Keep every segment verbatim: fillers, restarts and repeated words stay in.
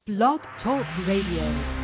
Blog Talk Radio.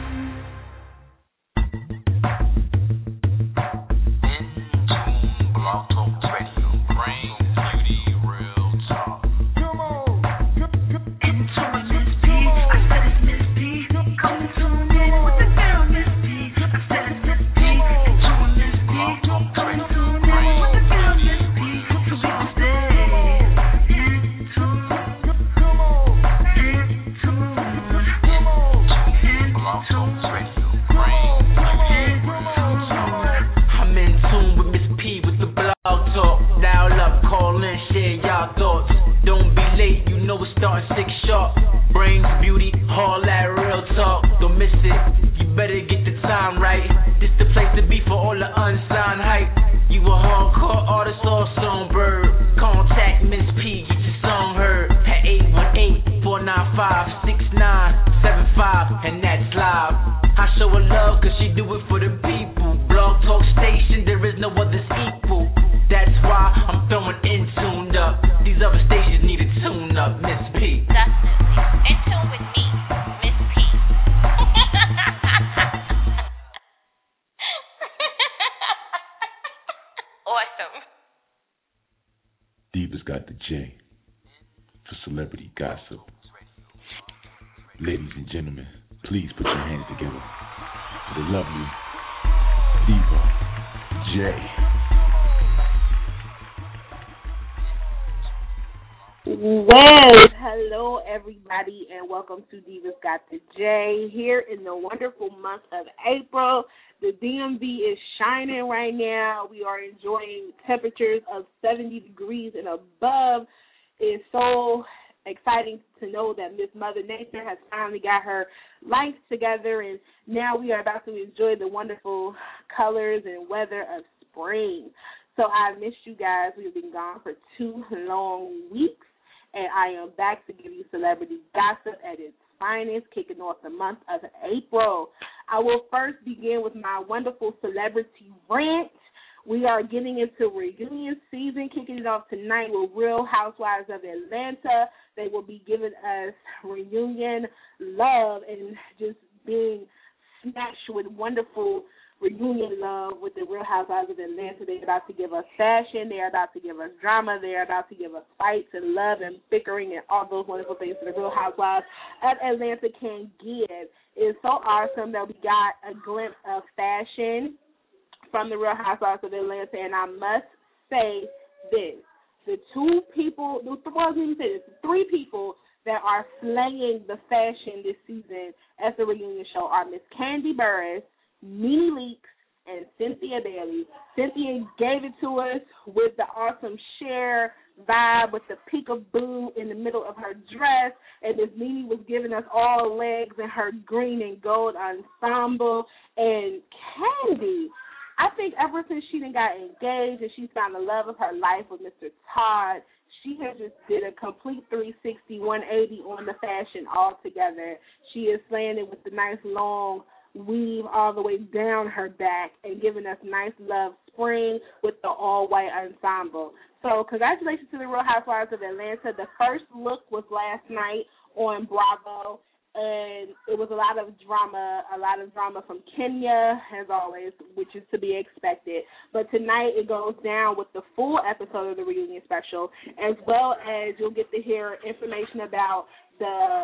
Well, hello everybody, and welcome to Divas Got the J. Here in the wonderful month of April, the D M V is shining right now. We are enjoying temperatures of seventy degrees and above. It's so exciting to know that Miss Mother Nature has finally got her life together, and now we are about to enjoy the wonderful colors and weather of spring. So I missed you guys. We've been gone for two long weeks. And I am back to give you celebrity gossip at its finest, kicking off the month of April. I will first begin with my wonderful celebrity rant. We are getting into reunion season, kicking it off tonight with Real Housewives of Atlanta. They will be giving us reunion love and just being snatched with wonderful reunion love with the Real Housewives of Atlanta. They're about to give us fashion. They're about to give us drama. They're about to give us fights and love and bickering and all those wonderful things that the Real Housewives of Atlanta can give. It's so awesome that we got a glimpse of fashion from the Real Housewives of Atlanta, and I must say this. The two people, well, I was even say this, the three people that are slaying the fashion this season at the reunion show are Miss Kandi Burruss, Nene Leakes, and Cynthia Bailey. Cynthia gave it to us with the awesome Cher vibe with the peekaboo in the middle of her dress, and Miss Nene was giving us all legs in her green and gold ensemble. And Kandi, I think ever since she done got engaged and she found the love of her life with Mister Todd, she has just did a complete three sixty, one eighty on the fashion altogether. She is slaying it with the nice long weave all the way down her back and giving us nice love spring with the all-white ensemble. So congratulations to the Real Housewives of Atlanta. The first look was last night on Bravo, and it was a lot of drama, a lot of drama from Kenya, as always, which is to be expected. But tonight it goes down with the full episode of the reunion special, as well as you'll get to hear information about the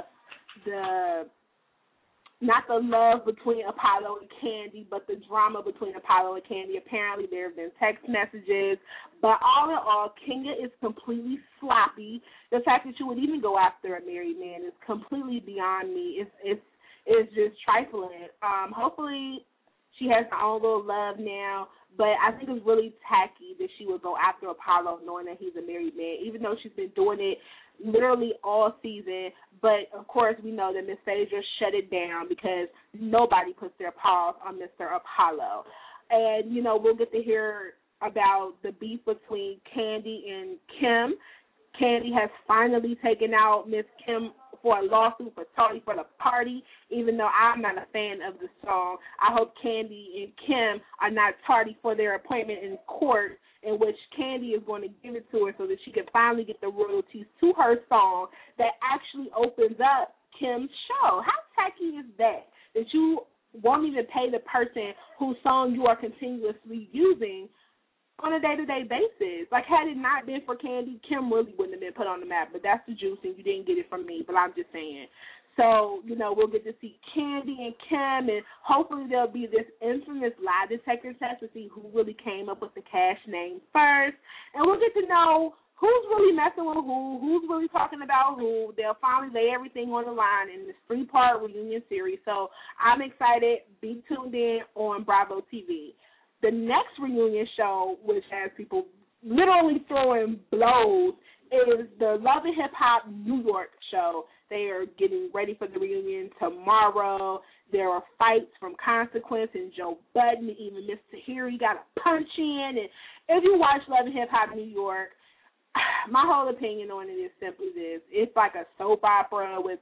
the not the love between Apollo and Kandi, but the drama between Apollo and Kandi. Apparently there have been text messages. But all in all, Kenya is completely sloppy. The fact that you would even go after a married man is completely beyond me. It's it's it's just trifling. Um, hopefully she has her own little love now. But I think it's really tacky that she would go after Apollo knowing that he's a married man, even though she's been doing it literally all season. But, of course, we know that Miss Phaedra shut it down because nobody puts their paws on Mister Apollo. And, you know, we'll get to hear about the beef between Kandi and Kim. Kandi has finally taken out Miss Kim for a lawsuit for Tardy for the Party, even though I'm not a fan of the song. I hope Kandi and Kim are not tardy for their appointment in court, in which Kandi is going to give it to her so that she can finally get the royalties to her song that actually opens up Kim's show. How won't even pay the person whose song you are continuously using on a day-to-day basis. Like, had it not been for Candy, Kim really wouldn't have been put on the map, but that's the juice, and you didn't get it from me, but I'm just saying. So, you know, we'll get to see Candy and Kim, and hopefully there'll be this infamous lie detector test to see who really came up with the cash name first, and we'll get to know who's really messing with who, who's really talking about who. They'll finally lay everything on the line in this three-part reunion series, so I'm excited. Be tuned in on Bravo T V. The next reunion show, which has people literally throwing blows, is the Love and Hip Hop New York show. They are getting ready for the reunion tomorrow. There are fights from Consequence and Joe Budden. Even Miss Tahiri got a punch in. And if you watch Love and Hip Hop New York, my whole opinion on it is simply this. It's like a soap opera with,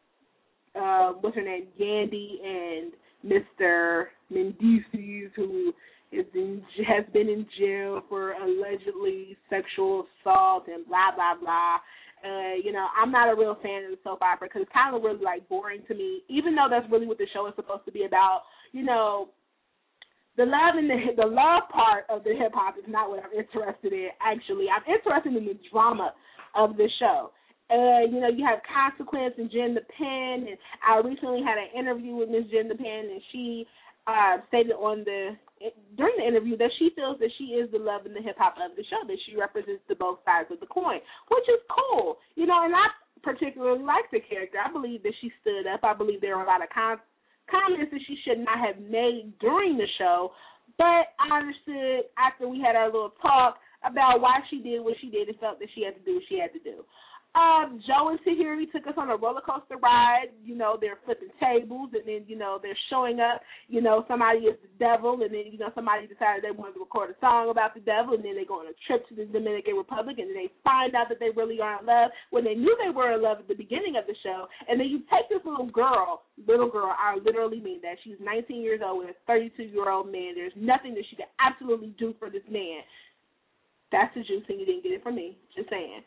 uh, what's her name, Yandy and Mister Mendices, who is in, has been in jail for allegedly sexual assault and blah, blah, blah. Uh, you know, I'm not a real fan of the soap opera because it's kind of really, like, boring to me, even though that's really what the show is supposed to be about. You know, the love and the, the love part of the hip-hop is not what I'm interested in, actually. I'm interested in the drama of the show. Uh, you know, you have Consequence and Jen the Pen, and I recently had an interview with Miss Jen the Pen, and she uh, stated on the during the interview that she feels that she is the love and the hip-hop of the show, that she represents the both sides of the coin, which is cool. You know, and I particularly like the character. I believe that she stood up. I believe there were a lot of com- comments that she should not have made during the show, but I understood after we had our little talk about why she did what she did and felt that she had to do what she had to do. Uh, Joe and Tahiri took us on a roller coaster ride. You know, they're flipping tables, and then, you know, they're showing up. You know, somebody is the devil, and then, you know, somebody decided they wanted to record a song about the devil, and then they go on a trip to the Dominican Republic, and then they find out that they really are in love when they knew they were in love at the beginning of the show. And then you take this little girl, little girl, I literally mean that. She's nineteen years old with a thirty-two-year-old man. There's nothing that she can absolutely do for this man. That's the juice, and you didn't get it from me. Just saying.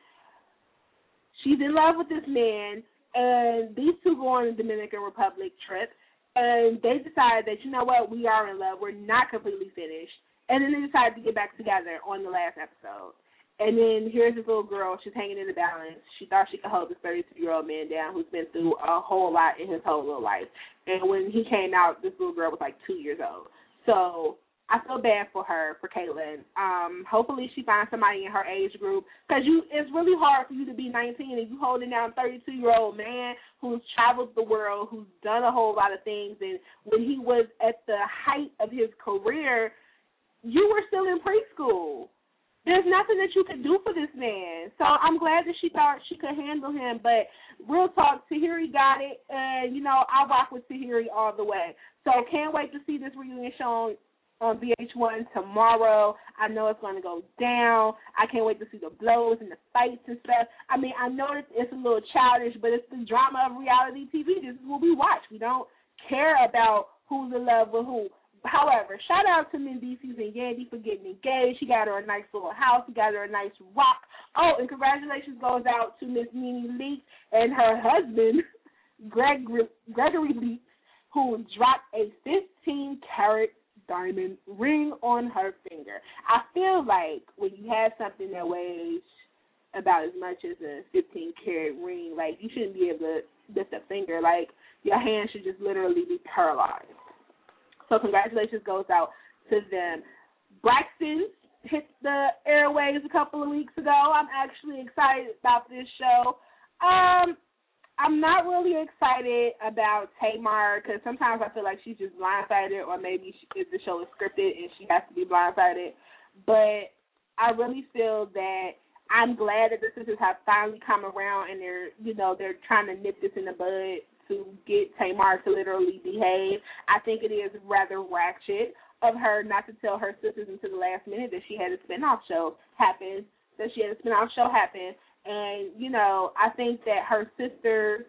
She's in love with this man, and these two go on a Dominican Republic trip, and they decide that, you know what, we are in love. We're not completely finished. And then they decide to get back together on the last episode. And then here's this little girl. She's hanging in the balance. She thought she could hold this thirty-two-year-old man down who's been through a whole lot in his whole little life. And when he came out, this little girl was like two years old. So I feel bad for her, for Caitlyn. Um, hopefully she finds somebody in her age group, because you, it's really hard for you to be nineteen and you holding down a thirty-two-year-old man who's traveled the world, who's done a whole lot of things, and when he was at the height of his career, you were still in preschool. There's nothing that you could do for this man. So I'm glad that she thought she could handle him, but real talk, Tahiri got it, and, you know, I rock with Tahiri all the way. So can't wait to see this reunion show on on V H one tomorrow. I know it's going to go down. I can't wait to see the blows and the fights and stuff. I mean, I know that it's a little childish, but it's the drama of reality T V. This is what we watch. We don't care about who's in love with who. However, shout out to Mendices and Yandy for getting engaged. She got her a nice little house. He got her a nice rock. Oh, and congratulations goes out to Miss Nene Leakes and her husband, Greg, Gregory Leakes, who dropped a fifteen-carat diamond ring on her finger. I feel like when you have something that weighs about as much as a fifteen-carat ring, like, you shouldn't be able to lift a finger. Like, your hand should just literally be paralyzed. So congratulations goes out to them. Braxton hit the airwaves a couple of weeks ago. I'm actually excited about this show. Um, I'm not really excited about Tamar because sometimes I feel like she's just blindsided, or maybe she, if the show is scripted and she has to be blindsided. But I really feel that I'm glad that the sisters have finally come around and they're, you know, they're trying to nip this in the bud to get Tamar to literally behave. I think it is rather ratchet of her not to tell her sisters until the last minute that she had a spinoff show happen, that she had a spinoff show happen. And, you know, I think that her sisters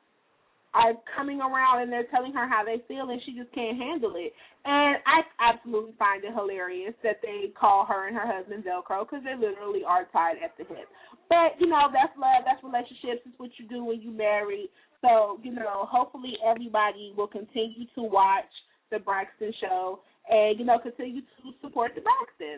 are coming around and they're telling her how they feel and she just can't handle it. And I absolutely find it hilarious that they call her and her husband Velcro because they literally are tied at the hip. But, you know, that's love, that's relationships, it's what you do when you marry. So, you know, hopefully everybody will continue to watch the Braxton Show and, you know, continue to support the Braxtons.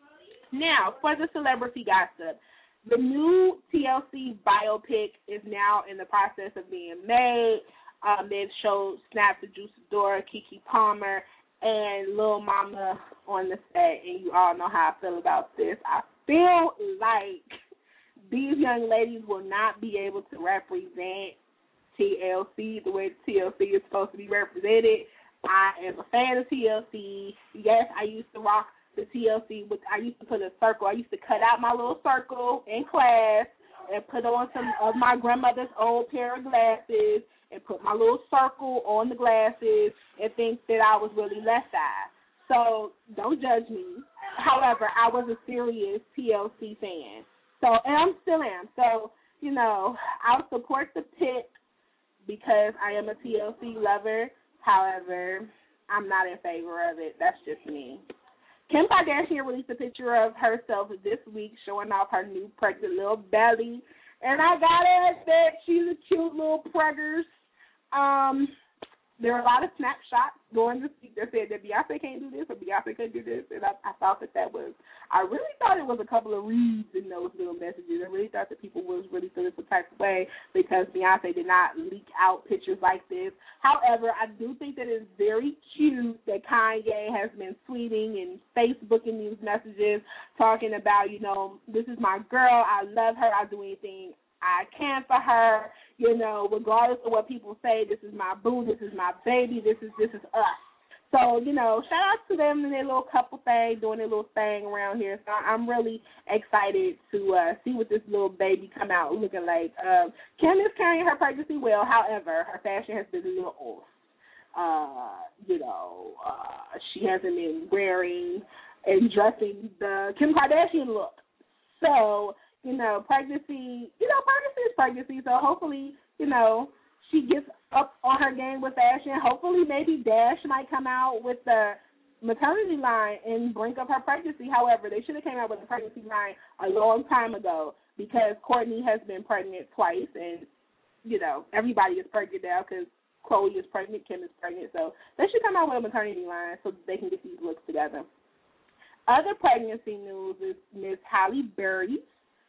Now, for the celebrity gossip, the new T L C biopic is now in the process of being made. Um, they've showed snaps of Juice Adora, Keke Palmer, and Lil Mama on the set, and you all know how I feel about this. I feel like these young ladies will not be able to represent T L C the way T L C is supposed to be represented. I am a fan of T L C. Yes, I used to rock the T L C, but I used to put a circle. I used to cut out my little circle in class and put on some of my grandmother's old pair of glasses and put my little circle on the glasses and think that I was really left eye. So don't judge me. However, I was a serious T L C fan. So, and I still am. So, you know, I'll support the pick because I am a T L C lover. However, I'm not in favor of it. That's just me. Kim Kardashian released a picture of herself this week showing off her new pregnant little belly. And I gotta admit, she's a cute little preggers. Um, there are a lot of snapshots going this week that said that Beyonce can't do this or Beyonce couldn't do this. And I, I thought that that was, I really thought it was a couple of reads in those little messages. I really thought that people was really feeling some type of way because Beyonce did not leak out pictures like this. However, I do think that it's very cute that Kanye has been tweeting and Facebooking these messages talking about, you know, this is my girl. I love her. I'll do anything I can for her, you know, regardless of what people say. This is my boo, this is my baby, this is this is us. So, you know, shout out to them and their little couple thing, doing their little thing around here. So I'm really excited to uh, see what this little baby come out looking like. Um, Kim is carrying her pregnancy well. However, her fashion has been a little off. Uh, you know, uh, she hasn't been wearing and dressing the Kim Kardashian look. So, you know, pregnancy, you know, pregnancy is pregnancy. So hopefully, you know, she gets up on her game with fashion. Hopefully maybe Dash might come out with the maternity line and bring up her pregnancy. However, they should have came out with a pregnancy line a long time ago because Kourtney has been pregnant twice. And, you know, everybody is pregnant now because Khloe is pregnant, Kim is pregnant. So they should come out with a maternity line so that they can get these looks together. Other pregnancy news is Miss Halle Berry.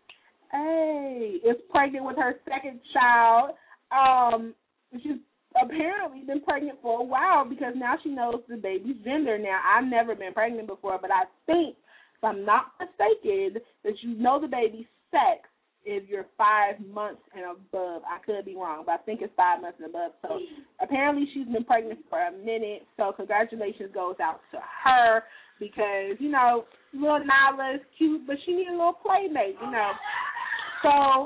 Hey, is pregnant with her second child. Um, she's apparently been pregnant for a while because now she knows the baby's gender. Now, I've never been pregnant before, but I think, if I'm not mistaken, that you know the baby's sex if you're five months and above. I could be wrong, but I think it's five months and above. So apparently she's been pregnant for a minute, so congratulations goes out to her because, you know, little Nyla is cute, but she needs a little playmate, you know. So,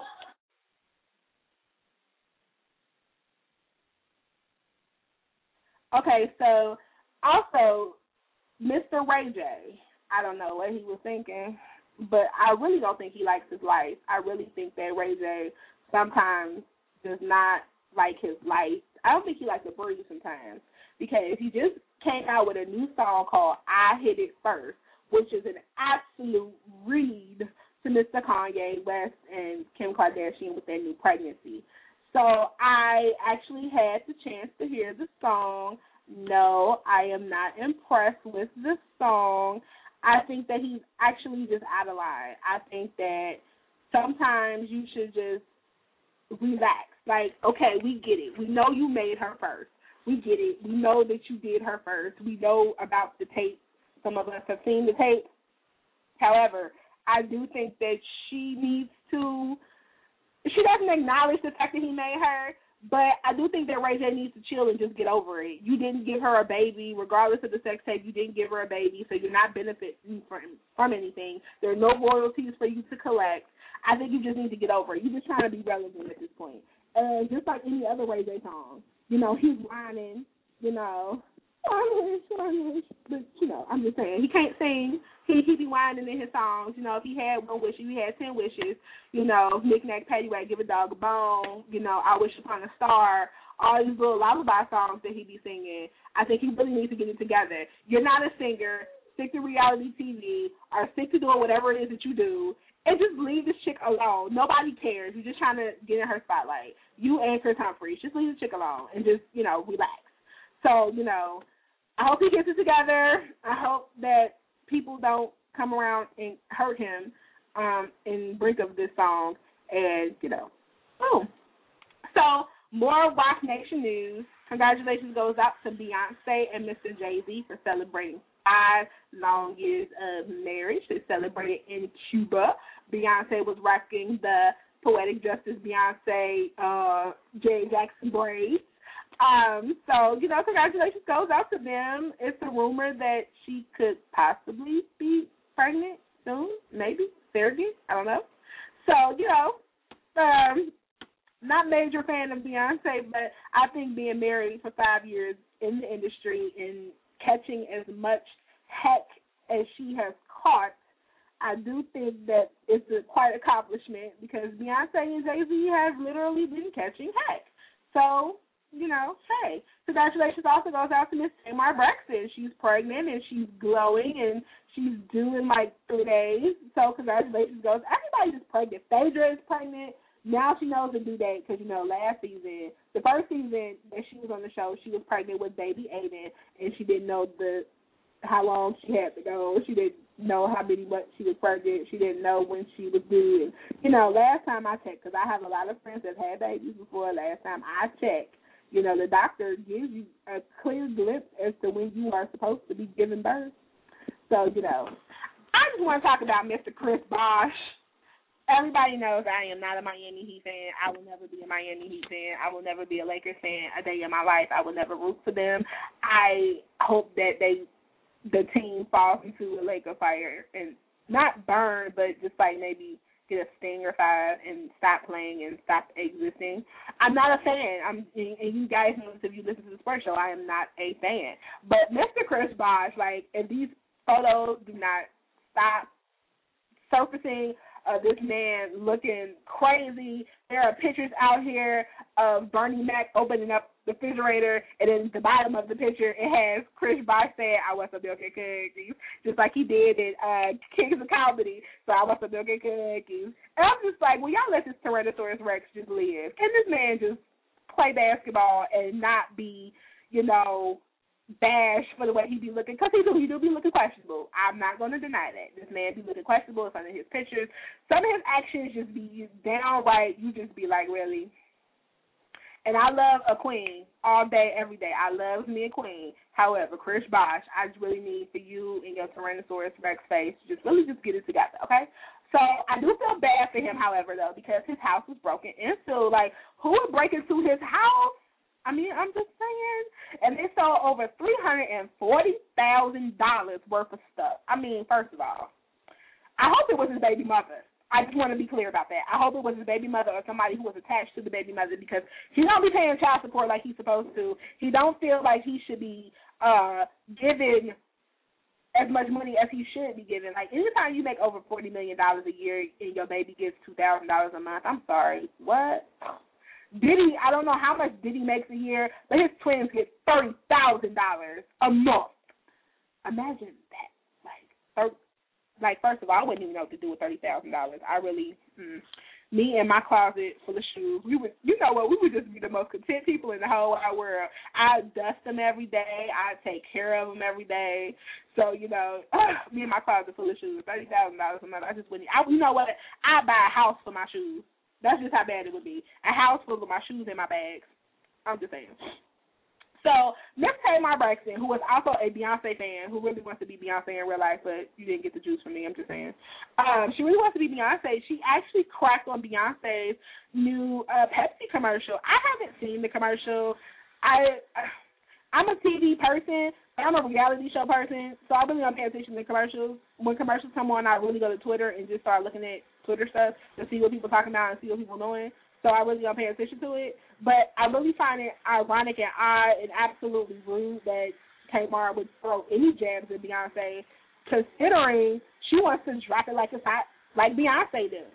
okay, so also Mister Ray J, I don't know what he was thinking, but I really don't think he likes his life. I really think that Ray J sometimes does not like his life. I don't think he likes to breathe sometimes because he just came out with a new song called I Hit It First, which is an absolute read to Mister Kanye West and Kim Kardashian with their new pregnancy. So I actually had the chance to hear the song. No, I am not impressed with the song. I think that he's actually just out of line. I think that sometimes you should just relax. Like, okay, we get it. We know you made her first. We get it. We know that you did her first. We know about the tape. Some of us have seen the tape. However, I do think that she needs to, she doesn't acknowledge the fact that he made her, but I do think that Ray J needs to chill and just get over it. You didn't give her a baby, regardless of the sex tape, you didn't give her a baby, so you're not benefiting from, from anything. There are no royalties for you to collect. I think you just need to get over it. You're just trying to be relevant at this point. And just like any other Ray J song, you know, he's whining, you know, I wish, I wish. But, you know, I'm just saying, he can't sing. He he be whining in his songs. You know, if he had one wish, if he had ten wishes, you know, knick-knack, paddywhack, give a dog a bone, you know, I wish upon a star, all these little lullaby songs that he be singing. I think he really needs to get it together. You're not a singer. Stick to reality T V or stick to doing whatever it is that you do and just leave this chick alone. Nobody cares. You're just trying to get in her spotlight. You and Chris Humphries, just leave the chick alone and just, you know, relax. So, you know, I hope he gets it together. I hope that people don't come around and hurt him um, in brink of this song. And, you know, boom. So, more Rock Nation news. Congratulations goes out to Beyonce and Mister Jay-Z for celebrating five long years of marriage. They celebrated in Cuba. Beyonce was rocking the Poetic Justice Beyonce uh, Jay Jackson braids. Um, so, you know, congratulations goes out to them. It's a rumor that she could possibly be pregnant soon, maybe, surrogate, I don't know. So, you know, um, not major fan of Beyonce, but I think being married for five years in the industry and catching as much heck as she has caught, I do think that it's a quite accomplishment because Beyonce and Jay-Z have literally been catching heck. So, you know, hey, congratulations also goes out to Miss Tamar Braxton. She's pregnant and she's glowing and she's due in like three days. So congratulations goes. Everybody's just pregnant. Phaedra is pregnant. Now she knows the due date because, you know, last season, the first season that she was on the show, she was pregnant with baby Aiden, and she didn't know the how long she had to go. She didn't know how many months she was pregnant. She didn't know when she was due. And, you know, last time I checked, because I have a lot of friends that had babies before, last time I checked, you know, the doctor gives you a clear glimpse as to when you are supposed to be giving birth. So, you know, I just want to talk about Mister Chris Bosh. Everybody knows I am not a Miami Heat fan. I will never be a Miami Heat fan. I will never be a Lakers fan a day in my life. I will never root for them. I hope that they, the team falls into a Laker fire and not burn, but just like maybe get a sting or five and stop playing and stop existing. I'm not a fan. I'm, and you guys know this if you listen to the Spurs show. I am not a fan. But Mister Chris Bosh, like, if these photos do not stop surfacing of this man looking crazy. There are pictures out here of Bernie Mac opening up the refrigerator, and then the bottom of the picture, it has Chris Bosh saying, I want some milk and cookies, just like he did in uh, Kings of Comedy. So I want some milk and cookies. And I'm just like, well, y'all let this Tyrannosaurus Rex just live. Can this man just play basketball and not be, you know, bash for the way he be looking, because he do, he do be looking questionable. I'm not going to deny that. This man be looking questionable in some of his pictures. Some of his actions just be downright, you just be like, really? And I love a queen all day, every day. I love me a queen. However, Chris Bosh, I just really need for you and your Tyrannosaurus Rex face to just really just get it together, okay? So I do feel bad for him, however, though, because his house was broken into. Like, who would break into his house? I mean, I'm just saying. And they sold over three hundred forty thousand dollars worth of stuff. I mean, first of all, I hope it was his baby mother. I just want to be clear about that. I hope it was his baby mother or somebody who was attached to the baby mother, because he don't be paying child support like he's supposed to. He don't feel like he should be uh, given as much money as he should be given. Like, anytime you make over forty million dollars a year and your baby gets two thousand dollars a month, I'm sorry, what? Diddy, I don't know how much Diddy makes a year, but his twins get thirty thousand dollars a month. Imagine that. Like, thir- like, first of all, I wouldn't even know what to do with thirty thousand dollars. I really, mm, me and my closet full of shoes, we would, you know what, we would just be the most content people in the whole wide world. I dust them every day. I take care of them every day. So, you know, me and my closet full of shoes, thirty thousand dollars a month, I just wouldn't, I, you know what, I buy a house for my shoes. That's just how bad it would be. A house full of my shoes and my bags. I'm just saying. So, Miss Tamar Braxton, who was also a Beyonce fan, who really wants to be Beyonce in real life, but you didn't get the juice from me, I'm just saying. Um, she really wants to be Beyonce. She actually cracked on Beyonce's new uh, Pepsi commercial. I haven't seen the commercial. I, I'm a T V person. I'm a reality show person, so I really don't pay attention to commercials. When commercials come on, I really go to Twitter and just start looking at Twitter stuff to see what people are talking about and see what people are doing. So I really don't pay attention to it. But I really find it ironic and odd and absolutely rude that Tamar would throw any jabs at Beyonce, considering she wants to drop it like it's hot, like Beyonce does.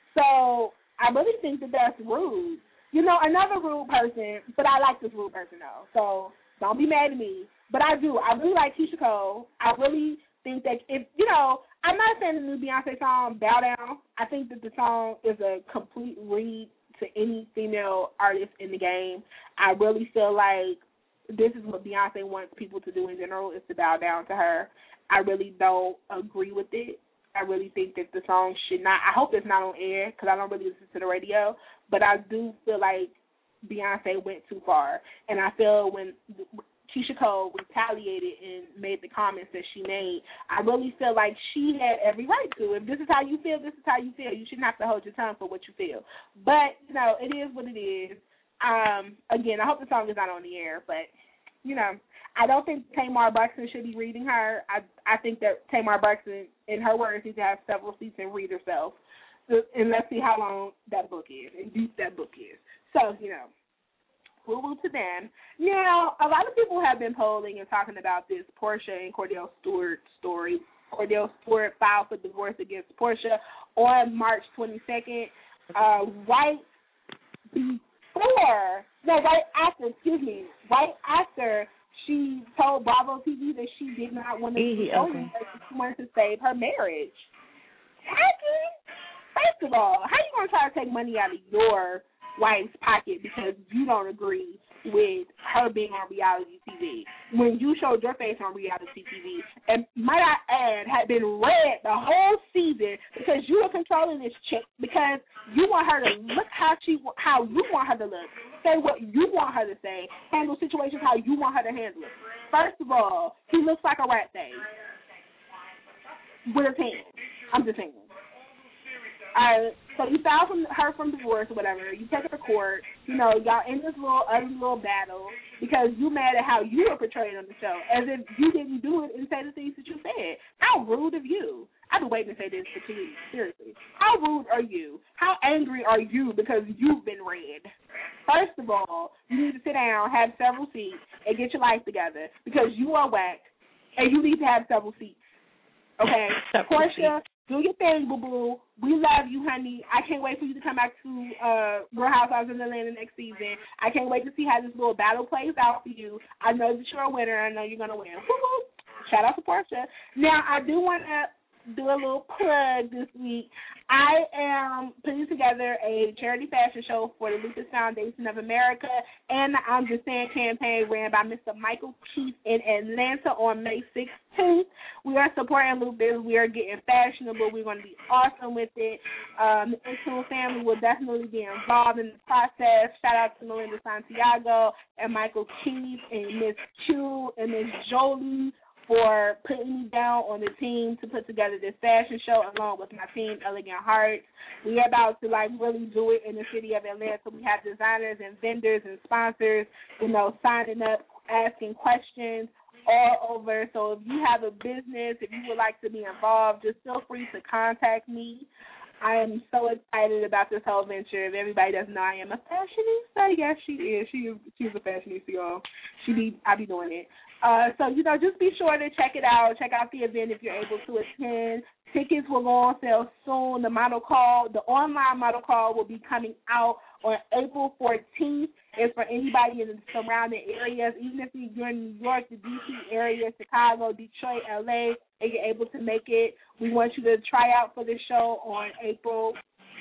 So I really think that that's rude. You know, another rude person, but I like this rude person, though. So don't be mad at me. But I do. I really like Keisha Cole. I really think that if, you know, I'm not saying the new Beyonce song, Bow Down. I think that the song is a complete read to any female artist in the game. I really feel like this is what Beyonce wants people to do in general, is to bow down to her. I really don't agree with it. I really think that the song should not, I hope it's not on air because I don't really listen to the radio, but I do feel like Beyonce went too far. And I feel when Keisha Cole retaliated and made the comments that she made, I really feel like she had every right to. If this is how you feel, this is how you feel. You shouldn't have to hold your tongue for what you feel. But, you know, it is what it is. Um, again, I hope the song is not on the air, but, you know, I don't think Tamar Braxton should be reading her. I I think that Tamar Braxton, in her words, needs to have several seats and read herself. So, and let's see how long that book is and deep that book is. So, you know, woo-woo to them. Now, a lot of people have been polling and talking about this Portia and Cordell Stewart story. Cordell Stewart filed for divorce against Portia on March twenty-second. Uh, right before, no, right after, excuse me, right after she told Bravo T V that she did not want to be okay. She wanted to save her marriage. Tacky. First of all, how you going to try to take money out of your wife's pocket because you don't agree with her being on reality T V when you showed your face on reality T V and, might I add, had been read the whole season because you were controlling this chick because you want her to look how she how you want her to look, say what you want her to say, handle situations how you want her to handle it. First of all, he looks like a rat thing with his hands. I'm just saying. All right, so you filed from her from divorce or whatever. You take her to court. You know, y'all in this little ugly little battle because you mad at how you were portrayed on the show, as if you didn't do it and say the things that you said. How rude of you. I've been waiting to say this for two weeks, seriously. How rude are you? How angry are you because you've been read? First of all, you need to sit down, have several seats, and get your life together because you are whacked, and you need to have several seats. Okay? Portia, do your thing, boo-boo. We love you, honey. I can't wait for you to come back to uh, Real Housewives of Atlanta next season. I can't wait to see how this little battle plays out for you. I know that you're a winner. I know you're going to win. Woo-hoo. Shout out to Portia. Now, I do want to do a little plug this week. I am putting together a charity fashion show for the Lupus Foundation of America and the I'm Just Saying campaign ran by Mister Michael Keith in Atlanta on May sixteenth. We are supporting Lupus. We are getting fashionable. We're going to be awesome with it. Um, the Intune family will definitely be involved in the process. Shout out to Melinda Santiago and Michael Keith and Miss Q and Miss Jolie for putting me down on the team to put together this fashion show along with my team, Elegant Hearts. We are about to, like, really do it in the city of Atlanta. We have designers and vendors and sponsors, you know, signing up, asking questions all over. So if you have a business, if you would like to be involved, just feel free to contact me. I am so excited about this whole venture. If everybody doesn't know, I am a fashionista. Yes, she is. She is. She's a fashionista, y'all. She be. I be doing it. Uh, so, you know, just be sure to check it out. Check out the event if you're able to attend. Tickets will go on sale soon. The model call, the online model call will be coming out on April fourteenth. It's for anybody in the surrounding areas, even if you're in New York, the D C area, Chicago, Detroit, L A, and you're able to make it. We want you to try out for the show on April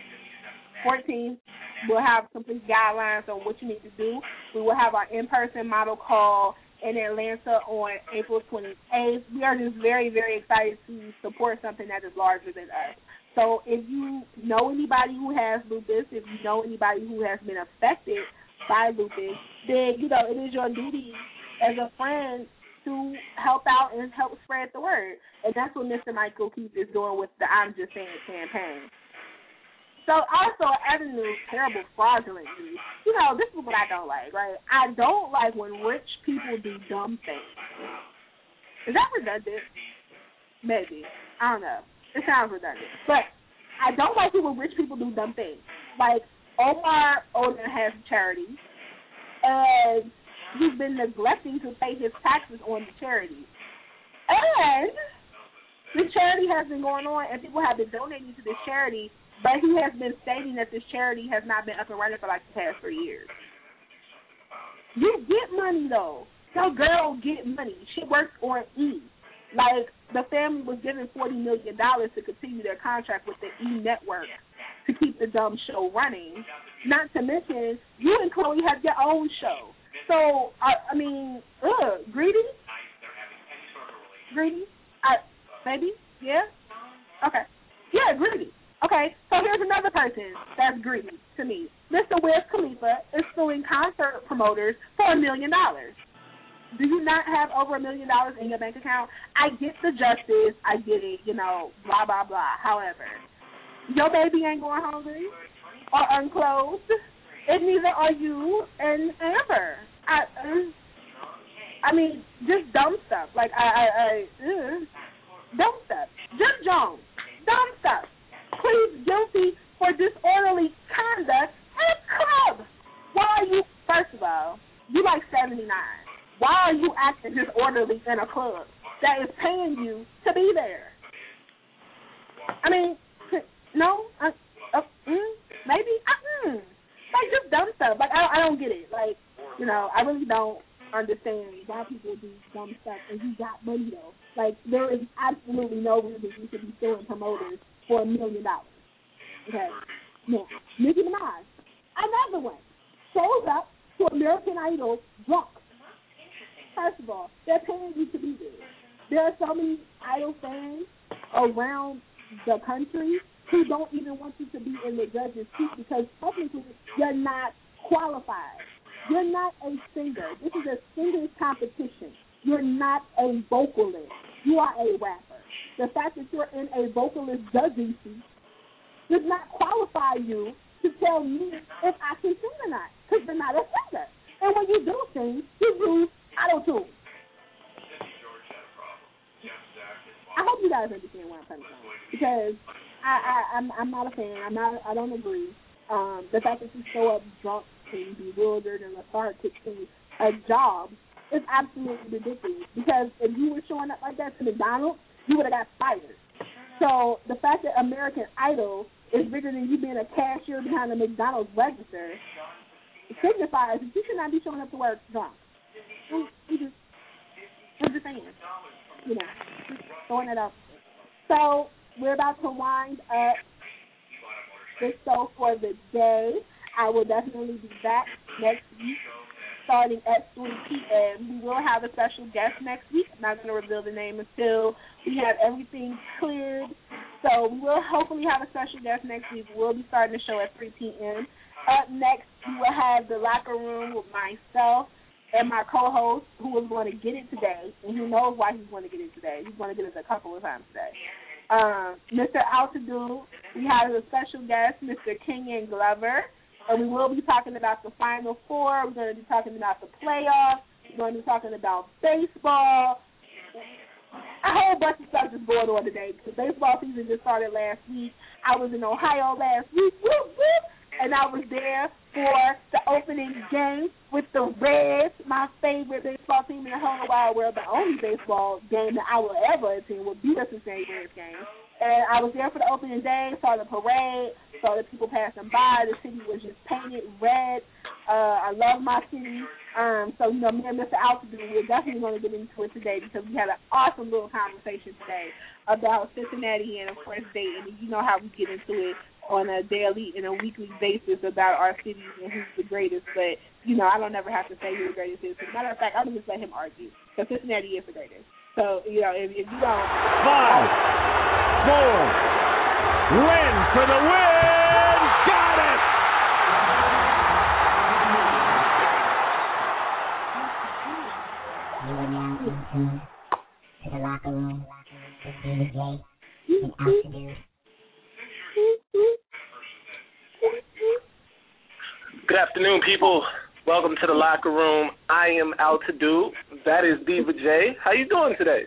fourteenth. We'll have complete guidelines on what you need to do. We will have our in-person model call in Atlanta on April twenty-eighth. We are just very, very excited to support something that is larger than us. So if you know anybody who has lupus, if you know anybody who has been affected by lupus, then, you know, it is your duty as a friend to help out and help spread the word. And that's what Mister Michael Keith is doing with the I'm Just Saying campaign. So also, other news, terrible fraudulent news. You know, this is what I don't like, right? I don't like when rich people do dumb things. Is that redundant? Maybe. I don't know. It sounds redundant. But I don't like it when rich people do dumb things. Like, Omar Odin has a charity, and he's been neglecting to pay his taxes on the charity. And the charity has been going on, and people have been donating to this charity, but he has been stating that this charity has not been up and running for like the past three years. You get money, though. Your girl get money. She works on E. Like, the family was given forty million dollars to continue their contract with the E network to keep the dumb show running. Not to mention, you and Chloe have your own show. So, I, I mean, ugh, greedy? Greedy? I, maybe? Yeah? Okay. Yeah, greedy. Okay, so here's another person that's greedy to me. Mister Wiz Khalifa is suing concert promoters for a million dollars. Do you not have over a million dollars in your bank account? I get the justice. I get it, you know, blah, blah, blah. However, your baby ain't going hungry or unclothed, and neither are you and Amber. I, uh, I mean, just dumb stuff. Like, I, I, I uh, dumb stuff. Jim Jones, dumb stuff. Plead guilty for disorderly conduct at a club. Why are you, first of all, you like seventy-nine. Why are you acting disorderly in a club that is paying you to be there? I mean, no, uh, uh, mm, maybe, uh, mm, like just dumb stuff. Like, I, I don't get it. Like, you know, I really don't understand why people do dumb stuff and you got money, though. Like, there is absolutely no reason you should be suing promoters for a million dollars. Okay. Now, Nicki Minaj, another one, shows up to American Idol drunk. First of all, they're paying you to be there. There are so many Idol fans around the country who don't even want you to be in the judge's seat because technically you're not qualified. You're not a singer. This is a singer's competition. You're not a vocalist. You are a rapper. The fact that you're in a vocalist judging seat does not qualify you to tell me if I can sing or not, because you're not a singer. And when you do sing, you use auto-tune. I hope you guys understand where I'm coming from, because I, I, I'm, I'm not a fan. I'm not. I don't agree. Um, the fact that you show up drunk and bewildered and lethargic to a job is absolutely ridiculous. Because if you were showing up like that to McDonald's, you would have got fired. So the fact that American Idol is bigger than you being a cashier behind a McDonald's register signifies that you should not be showing up to work drunk. I'm just, I'm just saying, you know, just throwing it up. So we're about to wind up this show for the day. I will definitely be back next week, starting at three p.m. We will have a special guest next week. I'm not going to reveal the name until we have everything cleared. So we will hopefully have a special guest next week. We'll be starting the show at three p.m. Up next, we will have the locker room with myself and my co-host, who is going to get it today, and he knows why he's going to get it today. He's going to get it a couple of times today. Um, Mister Altitude, we have a special guest, Mister Kenyon Glover, and we will be talking about the Final Four. We're going to be talking about the playoffs. We're going to be talking about baseball. A whole bunch of stuff is going on today because baseball season just started last week. I was in Ohio last week, whoop, whoop, and I was there for the opening game with the Reds, my favorite baseball team in the whole wide world. The only baseball game that I will ever attend will be the Cincinnati Reds game. And I was there for the opening day, saw the parade, saw the people passing by. The city was just painted red. Uh, I love my city. Um, so, you know, me and Mister Altitude, we're definitely going to get into it today because we had an awesome little conversation today about Cincinnati and, of course, Dayton. And you know how we get into it on a daily and a weekly basis about our cities and who's the greatest. But, you know, I don't ever have to say who the greatest is. As a matter of fact, I'm going to just let him argue because Cincinnati is the greatest. So, you know, if, if you don't... Five, four, win for the win! Got it! You are now into to the locker room with David J and Altitude. Good afternoon, people. Welcome to the locker room. I am Altitude. That is Diva J. How you doing today?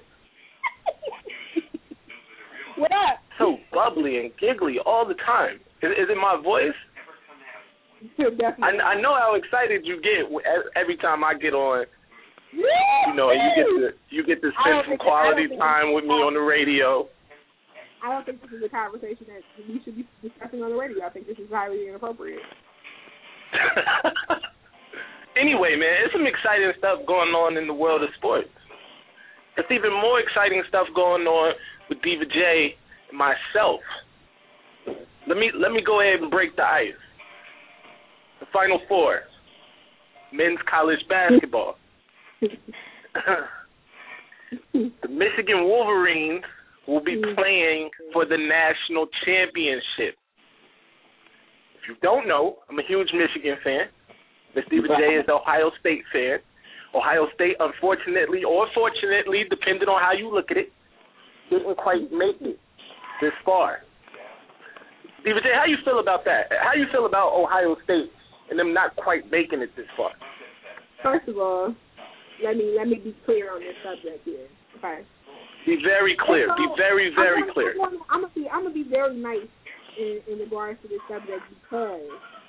What up? So bubbly and giggly all the time. Is, is it my voice? I, I know how excited you get every time I get on. You know, and you get to you get to spend some quality time with me on the radio. I don't think this is a conversation that we should be discussing on the radio. I think this is highly inappropriate. Anyway, man, there's some exciting stuff going on in the world of sports. There's even more exciting stuff going on with Diva J and myself. Let me let me go ahead and break the ice. The Final Four. men's college basketball. The Michigan Wolverines will be playing for the national championship. If you don't know, I'm a huge Michigan fan. Miss Diva J is the Ohio State fan. Ohio State, unfortunately or fortunately, depending on how you look at it, didn't quite make it this far. Diva J, how you feel about that? How you feel about Ohio State and them not quite making it this far? First of all, let me let me be clear on this subject here. Okay. Be very clear. So, be very, very I'm gonna, clear. I'm gonna, I'm gonna be I'm gonna be very nice in, in regards to this subject because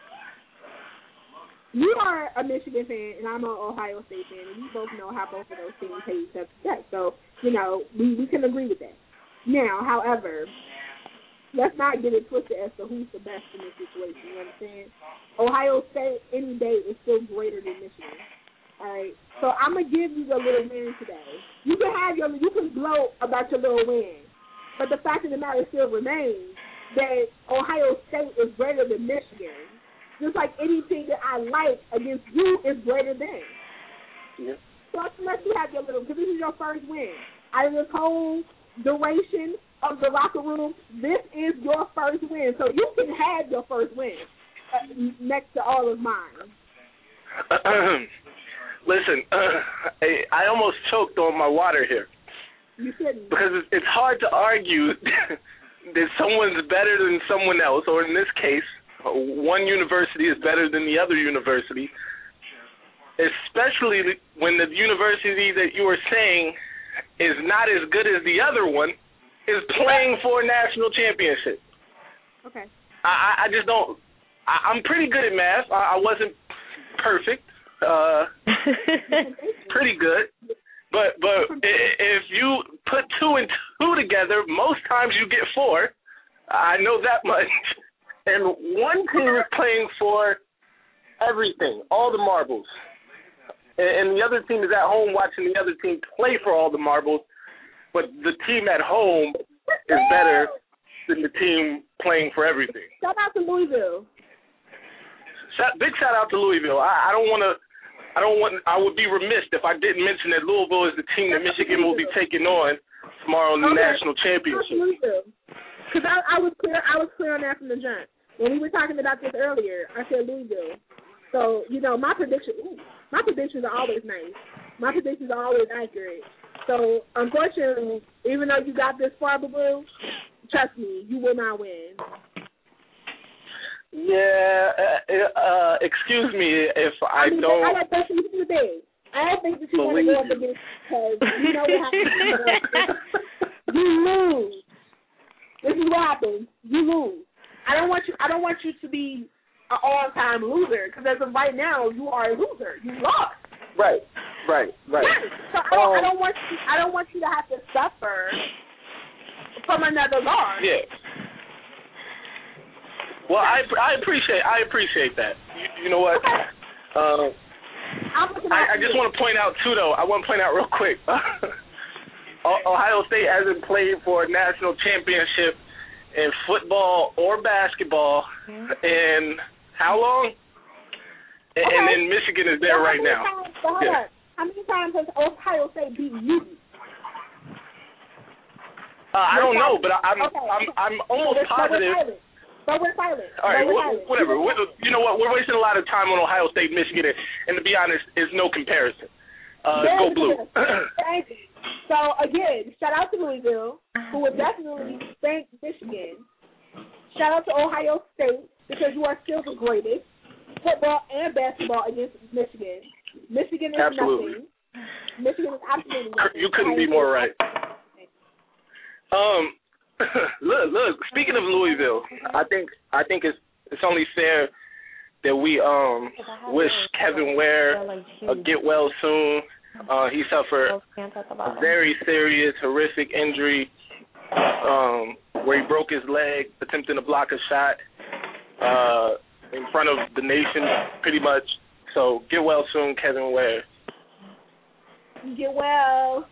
you are a Michigan fan and I'm an Ohio State fan, and we both know how both of those teams hate each other. So, you know, we, we can agree with that. Now, however, let's not get it twisted as to who's the best in this situation. You understand? Ohio State any day is still greater than Michigan. All right. So I'm gonna give you a little win today. You can have your, you can gloat about your little win, but the fact of the matter still remains that Ohio State is greater than Michigan. Just like anything that I like against you is greater than. Yeah. So let's you have your little, because this is your first win. Out of this whole duration of the locker room, this is your first win. So you can have your first win uh, next to all of mine. Listen, uh, I almost choked on my water here. You shouldn't. Because it's hard to argue that someone's better than someone else, or in this case, one university is better than the other university, especially when the university that you are saying is not as good as the other one is playing for a national championship. Okay. I, I just don't I, – I'm pretty good at math. I, I wasn't perfect. Uh, pretty good. But but if you put two and two together, most times you get four. I know that much. And one team is playing for everything, all the marbles. And the other team is at home watching the other team play for all the marbles. But the team at home is better than the team playing for everything. Shout out to Louisville. Shout, big shout out to Louisville. I, I don't want to. I don't want. I would be remiss if I didn't mention that Louisville is the team that Michigan will be taking on tomorrow in the okay. national championship. Because I, I was clear. I was clear on that from the jump. When we were talking about this earlier, I said Louisville. So you know, my prediction. Ooh, my predictions are always nice. My predictions are always accurate. So unfortunately, even though you got this far, Boo, trust me, you will not win. Yeah, uh, uh, excuse me if I, I mean, don't. I got questions to the I don't think that you want to go up against because you know what happens. You lose. This is what happens. You lose. I don't want you. I don't want you to be an all-time loser because as of right now, you are a loser. You lost. Right. Right. Right. Yes. So I don't, um, I don't want you. I don't want you to have to suffer from another loss. Yeah. Well, I I appreciate I appreciate that. You, you know what? Okay. Uh, I, I just want to point out too, though. I want to point out real quick. Ohio State hasn't played for a national championship in football or basketball in how long? And, okay. and then Michigan is there so right now. Times, so hold yeah. on. How many times has Ohio State beaten you? Uh, I don't know, but I, I'm okay. I'm I'm almost so positive. But we're silent. All right, we're wh- silent. whatever. We're, you know what? We're wasting a lot of time on Ohio State, Michigan, and, and to be honest, it's no comparison. Uh, go blue. Thank you. So, again, shout out to Louisville, who would definitely thank Michigan. Shout out to Ohio State, because you are still the greatest. Football and basketball against Michigan. Michigan is absolutely. nothing. Michigan is absolutely nothing. You couldn't be more right. Um. look, look. Speaking of Louisville, I think I think it's it's only fair that we um wish Kevin Ware a get well soon. Uh, he suffered a very serious, horrific injury um, where he broke his leg attempting to block a shot uh, in front of the nation, pretty much. So get well soon, Kevin Ware. Get well.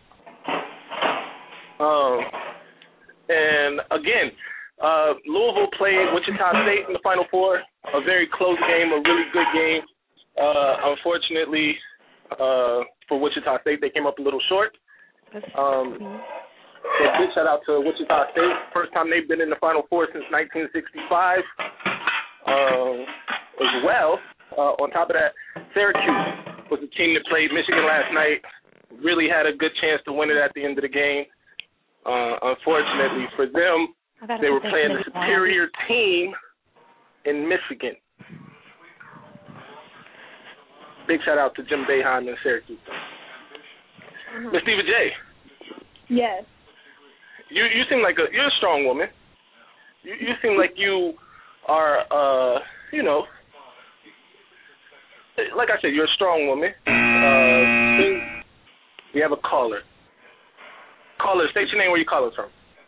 Um. And, again, uh, Louisville played Wichita State in the Final Four, a very close game, a really good game. Uh, unfortunately, uh, for Wichita State, they came up a little short. Um, so big shout out to Wichita State. First time they've been in the Final Four since nineteen sixty-five. Um, as well, uh, on top of that, Syracuse was the team that played Michigan last night. Really had a good chance to win it at the end of the game. Uh, unfortunately for them, they were playing the superior team in Michigan. Big shout out to Jim Boeheim and Syracuse. Mm-hmm. Miss Diva J. Yes. You you seem like a you're a strong woman. You you seem like you are uh you know like I said, you're a strong woman. Uh, we have a caller. Caller, state your name. Where you calling from?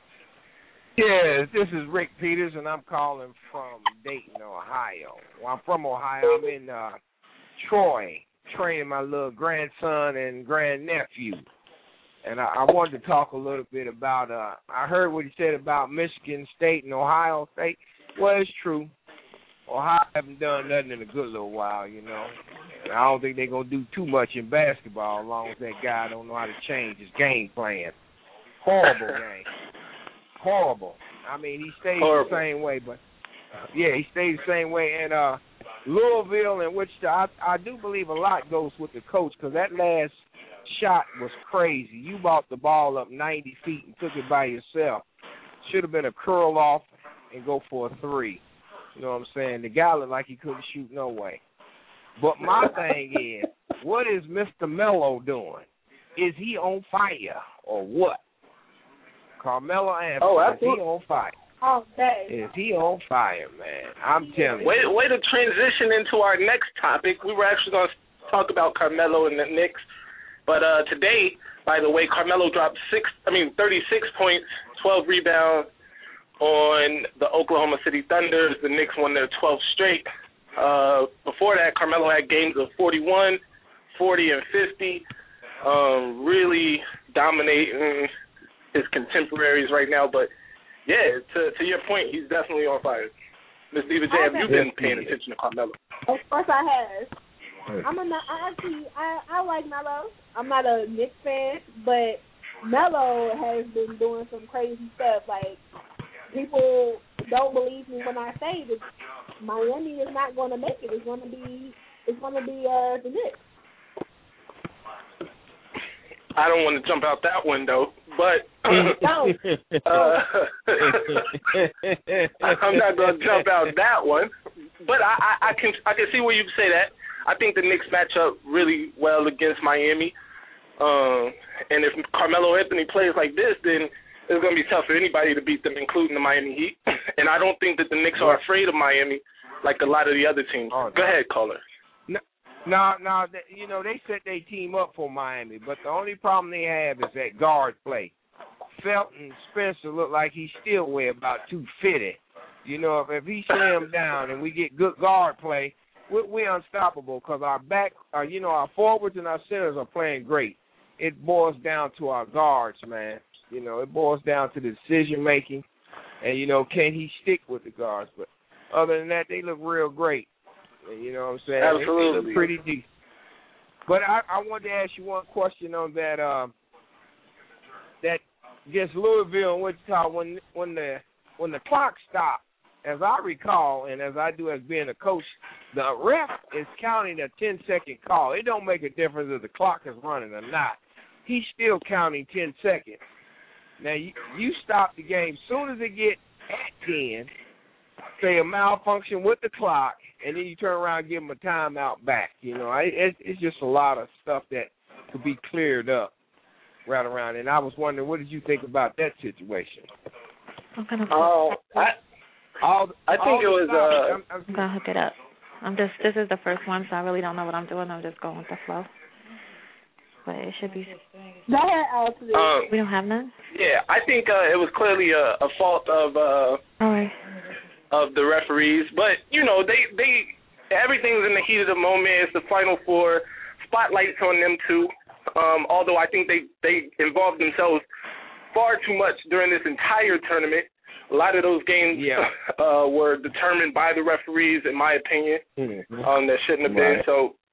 Yes, this is Rick Peters, and I'm calling from Dayton, Ohio. Well, I'm from Ohio. I'm in uh, Troy, training my little grandson and grandnephew. And I, I wanted to talk a little bit about, uh, I heard what he said about Michigan State and Ohio State. Well, it's true. Ohio haven't done nothing in a good little while, you know. And I don't think they're going to do too much in basketball as long as that guy don't know how to change his game plan. Horrible game. Horrible. I mean, he stays Horrible. the same way, but, uh, yeah, he stays the same way. And uh, Louisville and Wichita, I, I do believe a lot goes with the coach because that last shot was crazy. You brought the ball up ninety feet and took it by yourself. Should have been a curl off and go for a three. You know what I'm saying? The guy looked like he couldn't shoot no way. But my thing is, what is Mister Melo doing? Is he on fire or what? Carmelo Anthony, oh, is he on fire? Okay. Is he on fire, man? I'm telling you. Way, way to transition into our next topic. We were actually going to talk about Carmelo and the Knicks. But uh, today, by the way, Carmelo dropped six. I mean, thirty-six points, twelve rebounds on the Oklahoma City Thunder. The Knicks won their twelfth straight. Uh, before that, Carmelo had games of forty-one, forty, and fifty. Um, really dominating his contemporaries right now. But yeah, to to your point, he's definitely on fire. Miss Diva J, have you been paying attention to Carmelo? Of course I have. I'm a, I actually, I, I like Melo. I'm not a Knicks fan, but Melo has been doing some crazy stuff. Like, people don't believe me when I say that Miami is not going to make it. It's going to be, it's going to be uh, the Knicks. I don't want to jump out that window, but no. uh, I'm not going to jump out that one. But I, I, I can I can see where you say that. I think the Knicks match up really well against Miami. Um, and if Carmelo Anthony plays like this, then it's going to be tough for anybody to beat them, including the Miami Heat. And I don't think that the Knicks are afraid of Miami like a lot of the other teams. Oh, no. Go ahead, caller. No, no, no, you know, they set their team up for Miami, but the only problem they have is that guard play. Felton Spencer look like he still weigh about two fifty. You know, if, if he slim down and we get good guard play, we're, we're unstoppable because our back, uh, you know, our forwards and our centers are playing great. It boils down to our guards, man. You know, it boils down to the decision-making and, you know, can he stick with the guards? But other than that, they look real great. You know what I'm saying? Absolutely. They, they look pretty decent. But I, I wanted to ask you one question on that, uh, that against Louisville and Wichita when, when, the, when the clock stopped. As I recall, and as I do as being a coach, the ref is counting a ten-second call. It don't make a difference if the clock is running or not. He's still counting ten seconds. Now, you, you stop the game. Soon as it get at ten, say a malfunction with the clock, and then you turn around and give them a timeout back. You know, it, it's, it's just a lot of stuff that could be cleared up right around. And I was wondering, what did you think about that situation? I'm gonna. Oh, I. All, I think it was. Uh, I'm, I'm gonna hook it up. I'm just. This is the first one, so I really don't know what I'm doing. I'm just going with the flow. But it should be. Go ahead, Alex. Um, we don't have none. Yeah, I think uh, it was clearly a, a fault of uh, All right. of the referees, but you know they they everything's in the heat of the moment. It's the Final Four. Spotlight's on them too. Um, although I think they they involved themselves far too much during this entire tournament. A lot of those games yeah. uh, were determined by the referees, in my opinion. Mm-hmm. Um, that shouldn't have right. been. So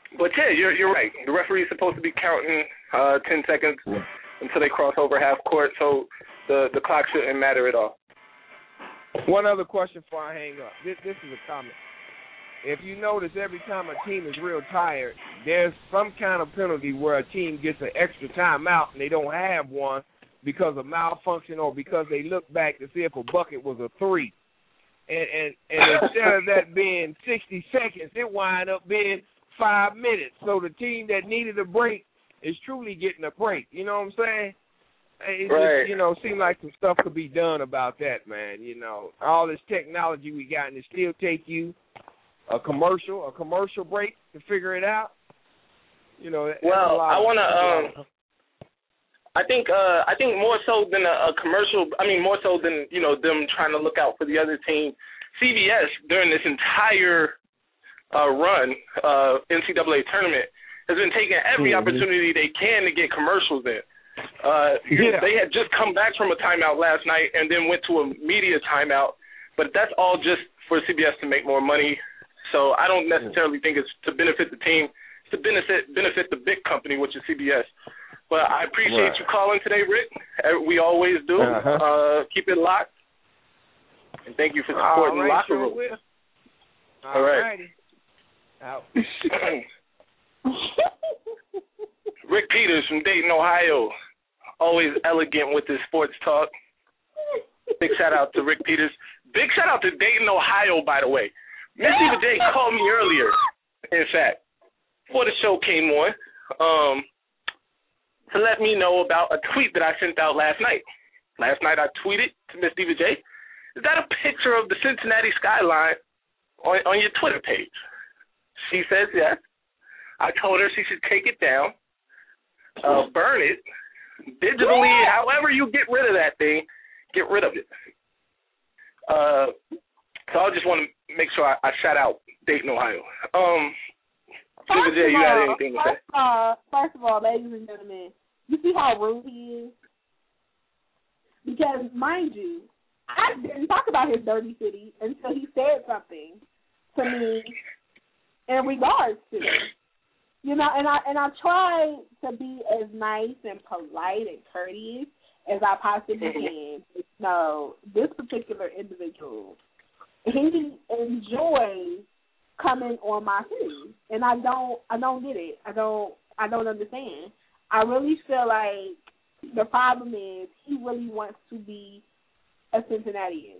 But yeah, you're you're right. The referee's supposed to be counting uh, ten seconds until they cross over half court, so the the clock shouldn't matter at all. One other question before I hang up. This this is a comment. If you notice, every time a team is real tired, there's some kind of penalty where a team gets an extra timeout and they don't have one because of malfunction or because they look back to see if a bucket was a three. And and, and instead of that being sixty seconds, it wind up being five minutes. So the team that needed a break is truly getting a break. You know what I'm saying? It right. just, you know, seems like some stuff could be done about that, man. You know, all this technology we got, and it still take you a commercial, a commercial break to figure it out. You know. Well, I want to. Um, I think. Uh, I think more so than a, a commercial. I mean, more so than you know them trying to look out for the other team. C B S during this entire uh, run, uh, N C double A tournament, has been taking every mm-hmm. opportunity they can to get commercials in. Uh, yeah. They had just come back from a timeout last night and then went to a media timeout, but that's all just for C B S to make more money. So I don't necessarily think it's to benefit the team. It's to benefit benefit the big company, which is C B S. But I appreciate right. you calling today, Rick. We always do. Uh-huh. Uh, keep it locked. And thank you for supporting right, the locker sure room. Will. All, all right. Out. Rick Peters from Dayton, Ohio. Always elegant with his sports talk. Big shout out to Rick Peters. Big shout out to Dayton, Ohio, by the way. Miss Eva J called me earlier, in fact, before the show came on, um, to let me know about a tweet that I sent out last night. Last night I tweeted to Miss Eva J, is that a picture of the Cincinnati skyline on, on your Twitter page? She says yes. I told her she should take it down, uh, burn it, digitally, however you get rid of that thing, get rid of it. Uh, so I just want to make sure I, I shout out Dayton, Ohio. Um, Eva J, you got anything to say? Uh, first of all, ladies and gentlemen, you see how rude he is? Because, mind you, I didn't talk about his dirty city until he said something to me in regards to it. You know, and I and I try to be as nice and polite and courteous as I possibly can. No, this particular individual, he enjoys coming on my city, and I don't, I don't get it. I don't, I don't understand. I really feel like the problem is he really wants to be a Cincinnatian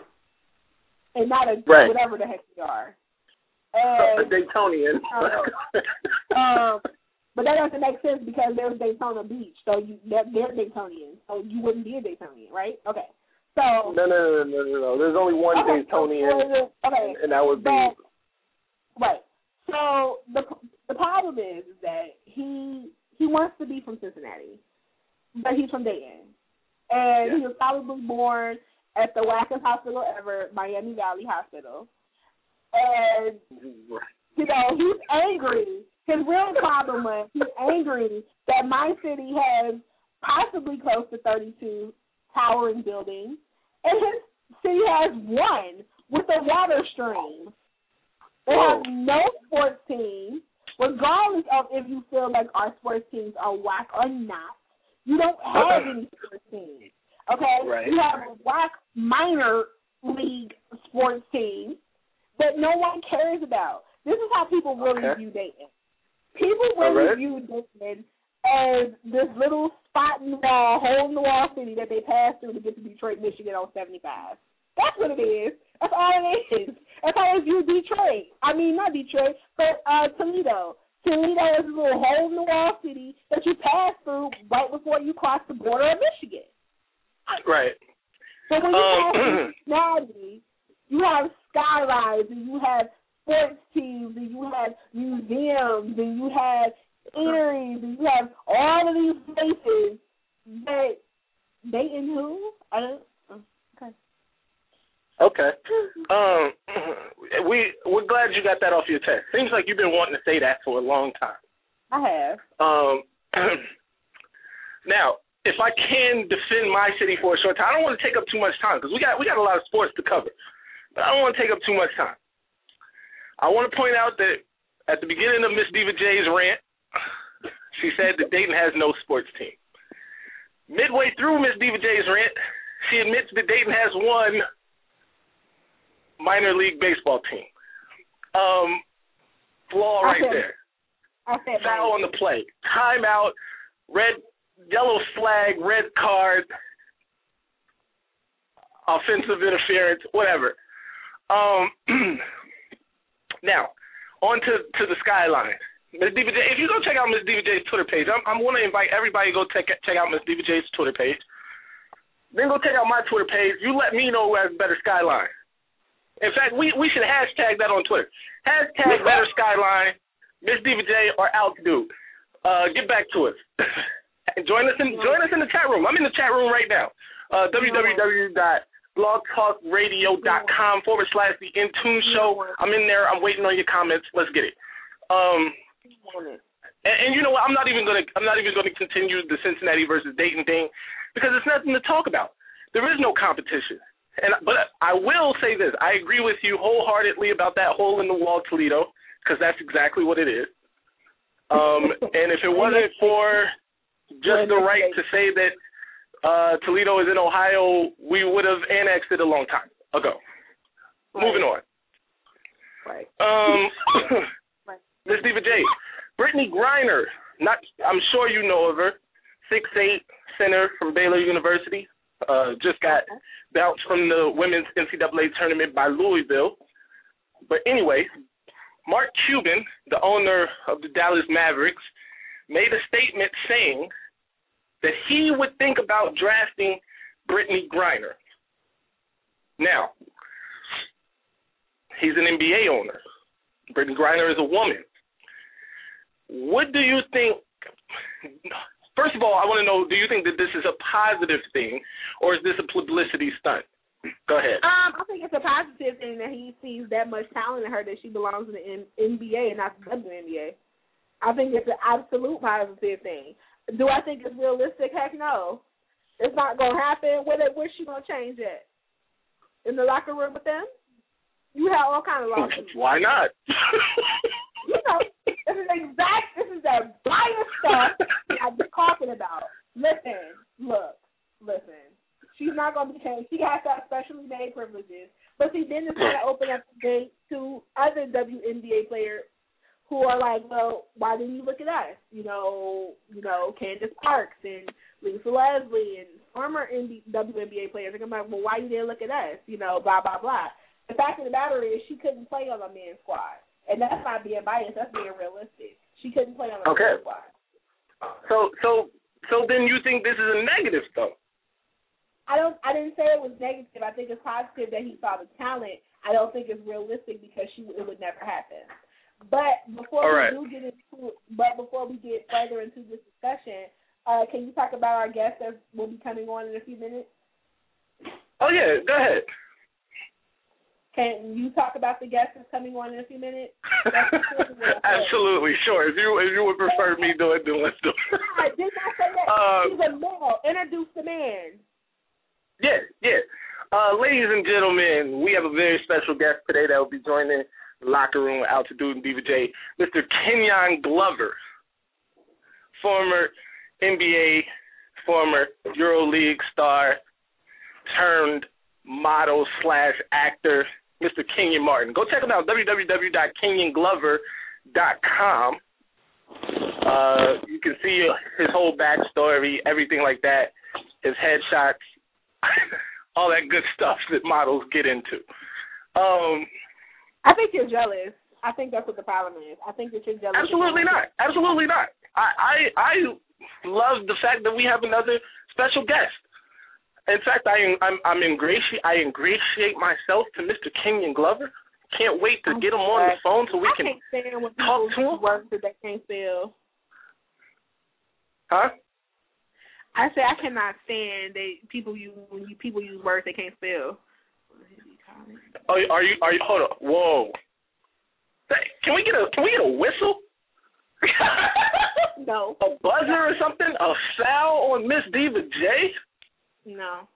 and not a right. whatever the heck they are. And, a Daytonian. uh, um, but that doesn't make sense because there's Daytona Beach, so you they're, they're Daytonians, so you wouldn't be a Daytonian, right? Okay. So no, no, no, no, no, no. There's only one okay, Daytonian, okay, and that would be but, right. So the the problem is that he he wants to be from Cincinnati, but he's from Dayton, and yeah. he was probably born at the wackest hospital ever, Miami Valley Hospital. And, you know, he's angry. His real problem was he's angry that my city has possibly close to thirty-two towering buildings, and his city has one with a water stream. They have no sports teams, regardless of if you feel like our sports teams are whack or not. You don't have any sports teams, okay? Right. You have a whack minor league sports team that no one cares about. This is how people really okay. view Dayton. People really right. view Dayton as this little spot in the wall, hole in the wall city that they pass through to get to Detroit, Michigan on seventy-five. That's what it is. That's all it is. That's how they view Detroit. I mean, not Detroit, but uh, Toledo. Toledo is a little hole in the wall city that you pass through right before you cross the border of Michigan. Right. So when you um, pass through Cincinnati, you have skylines, and you have sports teams, and you have museums, and you have eateries, and you have all of these places. But Dayton who? I don't. Okay. Okay. Um, we we're glad you got that off your chest. Seems like you've been wanting to say that for a long time. I have. Um. Now, if I can defend my city for a short time, I don't want to take up too much time because we got we got a lot of sports to cover. But I don't want to take up too much time. I want to point out that at the beginning of Miss Diva J's rant, she said that Dayton has no sports team. Midway through Miss Diva J's rant, she admits that Dayton has one minor league baseball team. Um, flaw right I said, there. I said Foul on the play. Timeout, red, yellow flag, red card, offensive interference, whatever. Um, now, on to, to the skyline. Miss Diva J, if you go check out Miss Diva J's Twitter page, I'm, I'm going to invite everybody to go check, check out Miss Diva J's Twitter page. Then go check out my Twitter page. You let me know who has better skyline. In fact, we, we should hashtag that on Twitter. Hashtag better skyline, Miss Diva J or Altitude. Uh, get back to us. And join us in join us in the chat room. I'm in the chat room right now. Uh, www.blogtalkradio.com forward slash the In Tune Show. I'm in there. I'm waiting on your comments. Let's get it. Um, and, and you know what? I'm not even gonna I'm not even gonna continue the Cincinnati versus Dayton thing because it's nothing to talk about. There is no competition. And but I will say this: I agree with you wholeheartedly about that hole in the wall, Toledo, because that's exactly what it is. Um, and if it wasn't for just the right to say that uh, Toledo is in Ohio, we would have annexed it a long time ago. Right. Moving on. Right. Um, Miss Diva J, Brittany Griner, not I'm sure you know of her, six eight center from Baylor University, uh, just got bounced from the women's N C double A tournament by Louisville. But anyway, Mark Cuban, the owner of the Dallas Mavericks, made a statement saying that he would think about drafting Brittany Griner. Now, he's an N B A owner. Brittany Griner is a woman. What do you think? First of all, I want to know, do you think that this is a positive thing or is this a publicity stunt? Go ahead. Um, I think it's a positive thing that he sees that much talent in her that she belongs in the N B A and not the W N B A. I think it's an absolute positive thing. Do I think it's realistic? Heck no. It's not going to happen. What is she going to change it? In the locker room with them? You have all kinds of lawsuits. Why not? You know, this is exact, this is the bias stuff I've been talking about. Listen, look, listen. She's not going to be changed. She has to have specially made privileges. But see, then it's going to open up the gate to other W N B A players who are like, well, why didn't you look at us? You know, you know, Candace Parks and Lisa Leslie and former W N B A players are going to be like, well, why you didn't look at us? You know, blah, blah, blah. The fact of the matter is she couldn't play on a men's squad. And that's not being biased. That's being realistic. She couldn't play on a okay. men's squad. So, so, so then you think this is a negative, though? I don't. I didn't say it was negative. I think it's positive that he saw the talent. I don't think it's realistic because she it would never happen. But before All we right. do get into, but before we get further into this discussion, uh, can you talk about our guest that will be coming on in a few minutes? Oh yeah, go ahead. Can you talk about the guest that's coming on in a few minutes? Absolutely, sure. If you if you would prefer me do it, then let's do it. I did not say that. Uh, He's a male. Introduce the man. Yeah, yeah. Uh, ladies and gentlemen, we have a very special guest today that will be joining the locker room with Altitude and Diva J, Mister Kenyon Glover, former N B A, former EuroLeague star, turned model slash actor, Mister Kenyon Martin. Go check him out, w w w dot kenyon glover dot com. Uh, you can see his whole backstory, everything like that, his headshots, all that good stuff that models get into. Um, I think you're jealous. I think that's what the problem is. I think that you're jealous. Absolutely not. Absolutely not. I, I, I love the fact that we have another special guest. In fact, I I'm, I'm ingrati- I ingratiate myself to Mister Kenyon Glover. Can't wait to get him on the phone so we I can can't stand when talk to him. Work that they can't spell. Huh? I say I cannot stand they people use when you people use words they can't spell. Oh, are you are you? Hold on. Whoa. Can we get a Can we get a whistle? No. A buzzer or something? A foul on Miss Diva J? No.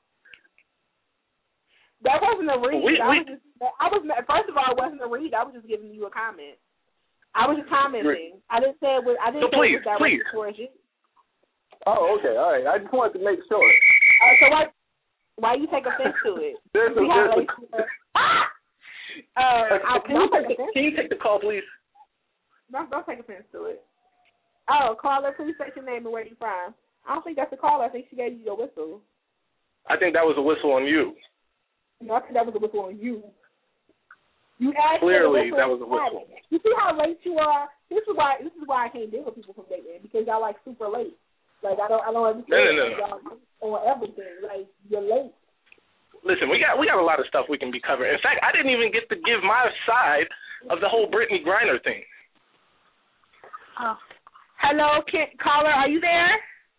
That wasn't a read. We, I, we, was just, I was first of all, it wasn't a read. I was just giving you a comment. I was just commenting. I didn't say it was. I didn't so say please, it was directed please. towards you. Oh, okay, all right. I just wanted to make sure. Uh, so why why you take offense to it? There's a, We have there's like, a, ah! uh, I, Can you, don't take take, offense. can you take the call, please? Don't, don't take offense to it. Oh, caller, please state your name and where you from. I don't think that's a caller. I think she gave you your whistle. I think that was a whistle on you. No, I think that was a whistle on you. You asked Clearly, for the that was a whistle. You see how late you are? This is why. This is why I can't deal with people from Dayton, because y'all like super late. Like I don't. I don't understand. No, no, no. Y'all on everything. Like you're late. Listen, we got we got a lot of stuff we can be covering. In fact, I didn't even get to give my side of the whole Brittany Griner thing. Oh. Hello, Ken- caller. Are you there?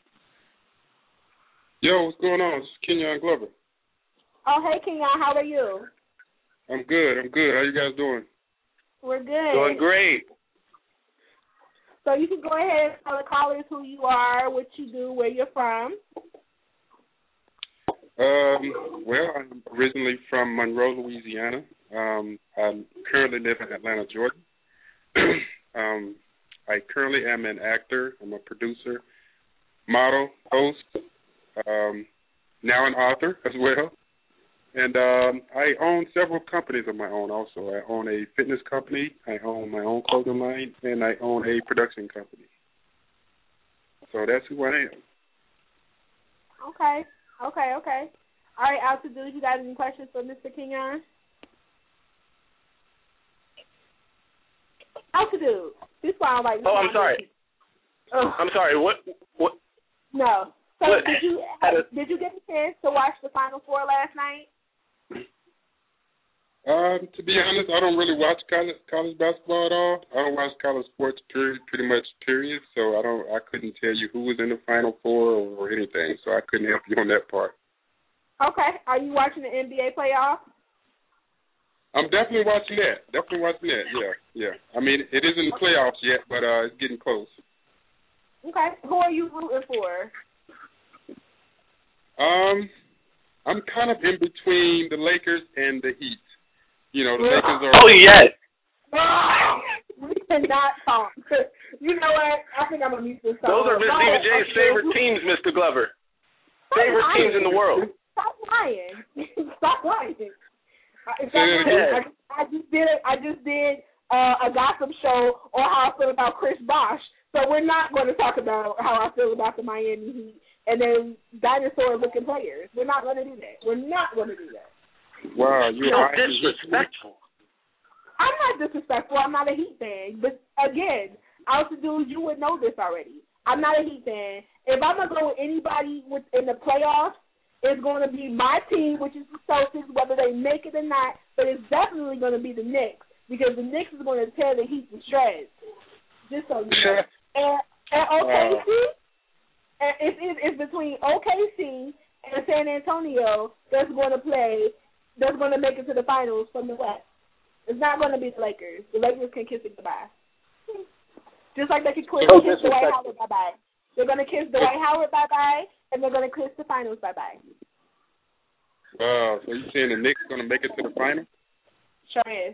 Yo, what's going on? This is Kenyon Glover. Oh, hey, Kenyon. How are you? I'm good. I'm good. How you guys doing? We're good. Doing great. So you can go ahead and tell the callers who you are, what you do, where you're from. Um, well, I'm originally from Monroe, Louisiana. Um, I currently live in Atlanta, Georgia. um, I currently am an actor. I'm a producer, model, host, um, now an author as well. And um, I own several companies of my own also. I own a fitness company, I own my own clothing line, and I own a production company. So that's who I am. Okay, okay, okay. All right, Altitude, you got any questions for Mister Kenyon? Altitude. This why I'm like. Oh, I'm sorry. Oh. I'm sorry. What? What? No. So what, did you a, did you get a chance to watch the Final Four last night? Um, to be honest, I don't really watch college college basketball at all. I don't watch college sports period, pretty much period. So I don't. I couldn't tell you who was in the Final Four or, or anything. So I couldn't help you on that part. Okay. Are you watching the N B A playoffs? I'm definitely watching that. Definitely watching that. Yeah, yeah. I mean, it isn't the playoffs yet, but uh, it's getting close. Okay. Who are you rooting for? Um, I'm kind of in between the Lakers and the Heat. You know, the Lakers are. Oh yes. We cannot talk. You know what? I think I'm gonna mute this. Those are Miss Diva J's favorite teams, Mister Glover. Favorite teams in the world. Stop lying. Stop lying. I, I, I just did. I just did uh, a gossip show on how I feel about Chris Bosh. So we're not going to talk about how I feel about the Miami Heat and then dinosaur-looking players. We're not going to do that. We're not going to do that. Wow, you're so disrespectful. I'm not disrespectful. I'm not a Heat fan. But again, Altitude, you would know this already. I'm not a Heat fan. If I'm gonna go with anybody with, in the playoffs, it's going to be my team, which is the Celtics, whether they make it or not. But it's definitely going to be the Knicks because the Knicks is going to tear the Heat to shreds. Just so you know. and, and O K C, uh, and it's, it's, it's between O K C and San Antonio that's going to play, that's going to make it to the finals from the West. It's not going to be the Lakers. The Lakers can kiss it goodbye. Just like they can kiss, oh, kiss Dwight Howard bye-bye. They're going to kiss Dwight Howard bye-bye, and they're going to kiss the finals bye-bye. Wow, so you saying the Knicks going to make it to the final? Sure is.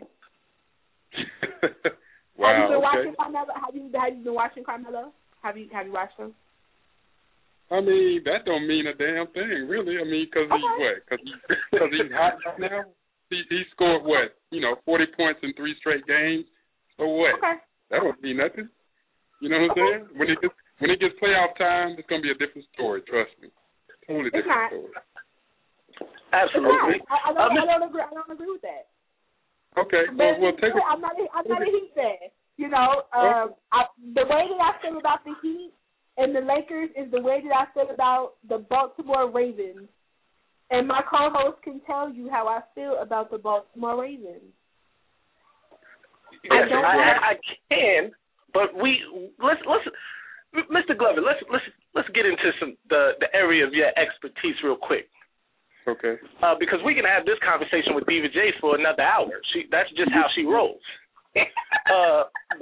Wow, have you been okay. watching Carmelo? Have you, have you been watching Carmelo? Have you, have you watched him? I mean, that don't mean a damn thing, really. I mean, because okay. he's what? Because he, he's hot right now? He, he scored, what, you know, forty points in three straight games? So what? Okay. That don't mean nothing. You know what I'm okay. saying? When it gets when it gets playoff time, it's gonna be a different story. Trust me, totally different it's not. story. Absolutely. It's not. I, I, don't, um, I don't agree. I don't agree with that. Okay. But well, well take. A, I'm not. A, I'm not a Heat fan. You know, um, I, the way that I feel about the Heat and the Lakers is the way that I feel about the Baltimore Ravens. And my co-host can tell you how I feel about the Baltimore Ravens. Yes, I, I, I can, but we let's let's Mister Glover, let's let's let's get into some the, the area of your expertise real quick. Okay. Uh, because we can have this conversation with Diva J for another hour. She that's just how she rolls. uh,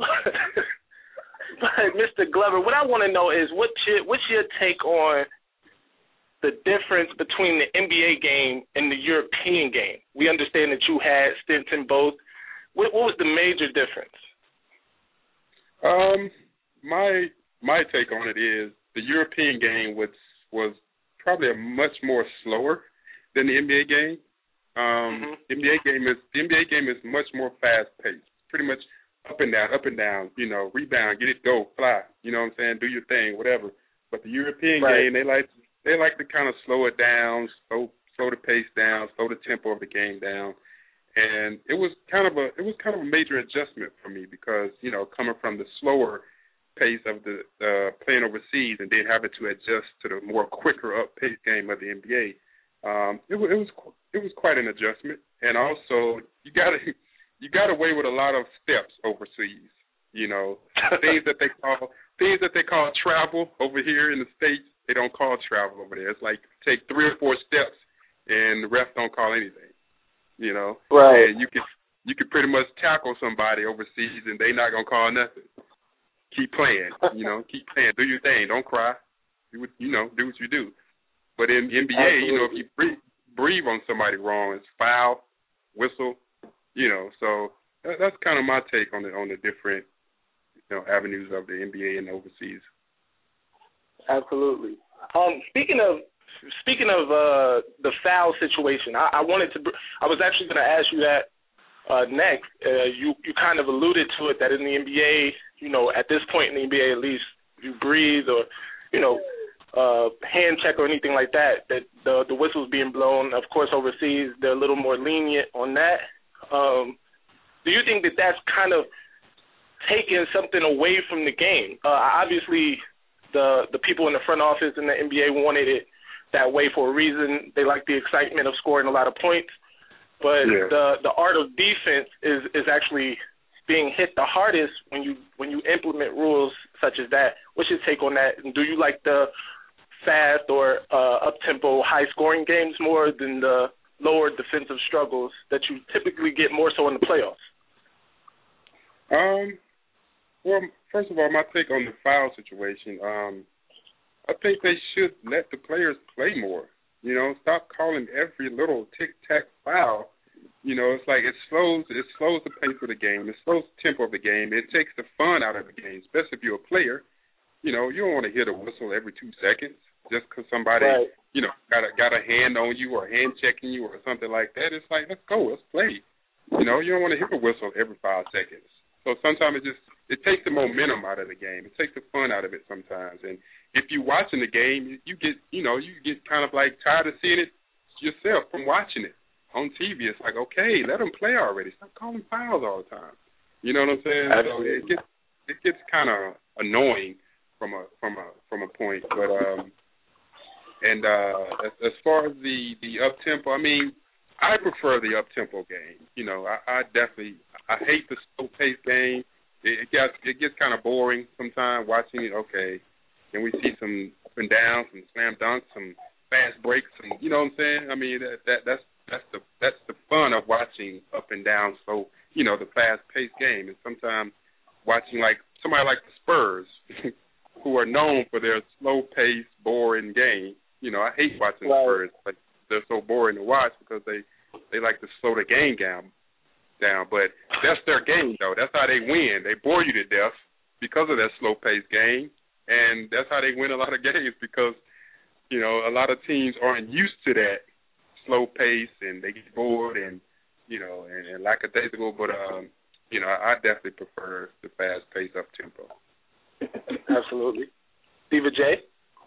but Mister Glover, what I want to know is what's your what's your take on the difference between the N B A game and the European game? We understand that you had stints in both. What, what was the major difference? Um, my my take on it is the European game was was probably a much more slower than the N B A game. Um, mm-hmm. N B A game is the N B A game is much more fast paced. Pretty much up and down, up and down. You know, rebound, get it, go, fly. You know what I'm saying? Do your thing, whatever. But the European right. game, they like they like to kind of slow it down, slow slow the pace down, slow the tempo of the game down. And it was kind of a it was kind of a major adjustment for me because, you know, coming from the slower pace of the uh, playing overseas and then having to adjust to the more quicker up pace game of the N B A, um, it, it was it was quite an adjustment. And also, you got to you got away with a lot of steps overseas. You know, things that they call things that they call travel over here in the States, they don't call travel over there. It's like take three or four steps and the ref don't call anything. You know, right? And you can you can pretty much tackle somebody overseas, and they not gonna call nothing. Keep playing, you know, keep playing. Do your thing. Don't cry. Do what, you know, do what you do. But in N B A, Absolutely. you know, if you breathe, breathe on somebody wrong, it's foul, whistle. You know, so that, that's kind of my take on the on the different, you know, avenues of the N B A and overseas. Absolutely. Um, speaking of. Speaking of uh, the foul situation, I, I wanted to. I was actually going to ask you that uh, next. Uh, you you kind of alluded to it that in the N B A, you know, at this point in the N B A, at least, if you breathe or, you know, uh, hand check or anything like that, that the the whistle's being blown. Of course, overseas they're a little more lenient on that. Um, do you think that that's kind of taking something away from the game? Uh, obviously, the the people in the front office in the N B A wanted it that way for a reason. They like the excitement of scoring a lot of points, but yeah. the the art of defense is is actually being hit the hardest when you when you implement rules such as that. What's your take on that? And do you like the fast or uh, up tempo, high scoring games more than the lower defensive struggles that you typically get more so in the playoffs? Um. Well, first of all, my take on the foul situation. Um. I think they should let the players play more. You know, stop calling every little tic-tac foul. You know, it's like it slows it slows the pace of the game. It slows the tempo of the game. It takes the fun out of the game, especially if you're a player. You know, you don't want to hear the whistle every two seconds just because somebody, right. you know, got a, got a hand on you or hand checking you or something like that. It's like, let's go, let's play. You know, you don't want to hear the whistle every five seconds. So sometimes it just it takes the momentum out of the game. It takes the fun out of it sometimes. And if you're watching the game, you, you get, you know, you get kind of like tired of seeing it yourself from watching it on T V. It's like, okay, let them play already. Stop calling fouls all the time. You know what I'm saying? Absolutely. So it gets it gets kind of annoying from a from a from a point. But um, and uh, as, as far as the the up tempo, I mean, I prefer the up tempo game. You know, I, I definitely I hate the slow paced game. It, it gets it gets kind of boring sometimes watching it. Okay. And we see some up and down, some slam dunks, some fast breaks, and you know what I'm saying. I mean, that, that that's that's the that's the fun of watching up and down. So you know, the fast-paced game. And sometimes watching like somebody like the Spurs, who are known for their slow-paced, boring game. You know, I hate watching right. the Spurs. Like they're so boring to watch because they they like to slow the game down. Down, but that's their game though. That's how they win. They bore you to death because of that slow-paced game. And that's how they win a lot of games because, you know, a lot of teams aren't used to that slow pace and they get bored and, you know, and, and lackadaisical. But, um, you know, I, I definitely prefer the fast pace up tempo. Absolutely. Diva J?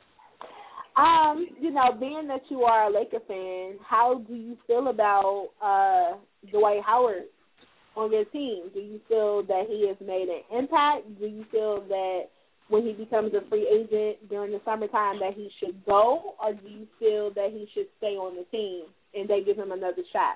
Um, you know, being that you are a Laker fan, how do you feel about uh, Dwight Howard on your team? Do you feel that he has made an impact? Do you feel that when he becomes a free agent during the summertime that he should go, or do you feel that he should stay on the team and they give him another shot?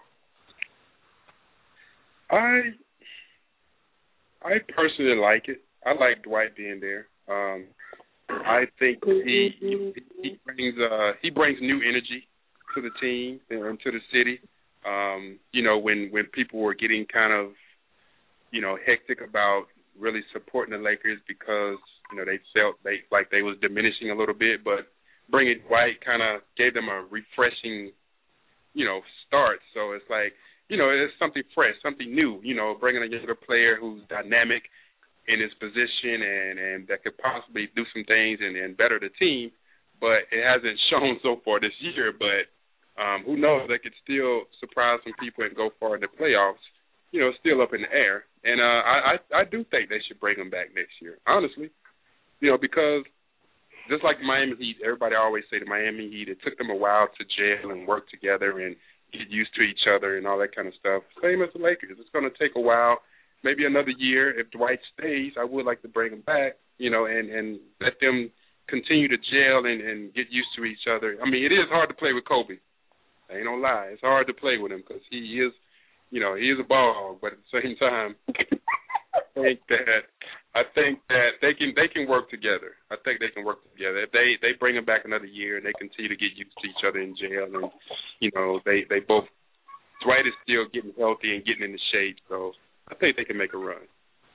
I I personally like it. I like Dwight being there. Um, I think he he, he brings uh, he brings new energy to the team and to the city. Um, you know, when when people were getting kind of, you know, hectic about really supporting the Lakers because, you know, they felt they like they was diminishing a little bit, but bringing Dwight kind of gave them a refreshing, you know, start. So it's like, you know, it's something fresh, something new, you know, bringing a younger player who's dynamic, in his position and, and that could possibly do some things and, and better the team, but it hasn't shown so far this year. But um, who knows? They could still surprise some people and go far in the playoffs. You know, still up in the air. And uh, I, I I do think they should bring him back next year, honestly. You know, because just like the Miami Heat, everybody always say the Miami Heat, it took them a while to gel and work together and get used to each other and all that kind of stuff. Same as the Lakers. It's going to take a while, maybe another year. If Dwight stays, I would like to bring him back, you know, and, and let them continue to gel and, and get used to each other. I mean, it is hard to play with Kobe. I ain't gonna lie. It's hard to play with him because he is, you know, he is a ball hog, but at the same time, I think that I think that they can they can work together. I think they can work together. If they, they bring him back another year and they continue to get used to each other in jail, and you know they, they both Dwight is still getting healthy and getting in the shape, so I think they can make a run.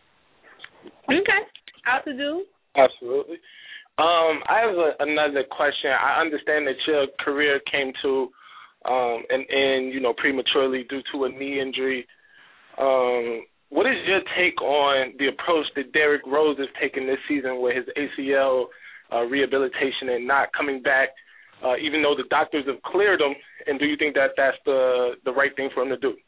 Okay, out to do. Absolutely. Um, I have a, another question. I understand that your career came to um, an end, you know, prematurely due to a knee injury. Um, what is your take on the approach that Derrick Rose is taking this season with his A C L uh, rehabilitation and not coming back, uh, even though the doctors have cleared him? And do you think that that's the the right thing for him to do?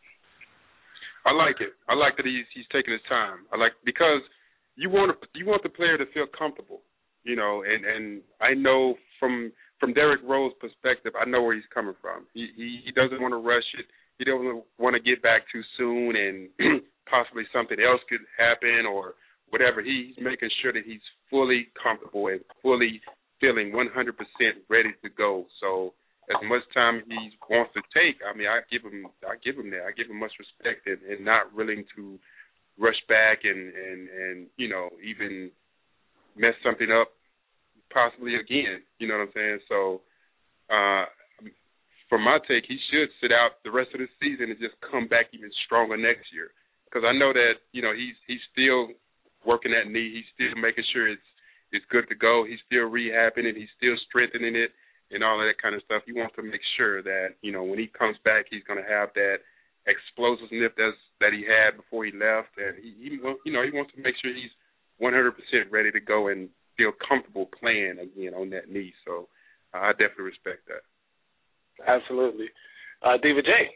I like it. I like that he's he's taking his time. I like because you want to, you want the player to feel comfortable, you know. And, and I know from from Derrick Rose's perspective, I know where he's coming from. He he, he doesn't want to rush it. He doesn't want to get back too soon and possibly something else could happen or whatever. He's making sure that he's fully comfortable and fully feeling one hundred percent ready to go. So as much time he wants to take, I mean, I give him, I give him that. I give him much respect and, and not willing to rush back and, and, and, you know, even mess something up possibly again. You know what I'm saying? So uh, from my take, he should sit out the rest of the season and just come back even stronger next year. Because I know that, you know, he's he's still working that knee. He's still making sure it's it's good to go. He's still rehabbing it. He's still strengthening it and all of that kind of stuff. He wants to make sure that, you know, when he comes back, he's going to have that explosiveness that's, that he had before he left. And, he, he, you know, he wants to make sure he's one hundred percent ready to go and feel comfortable playing again on that knee. So uh, I definitely respect that. Absolutely. Uh, Diva J.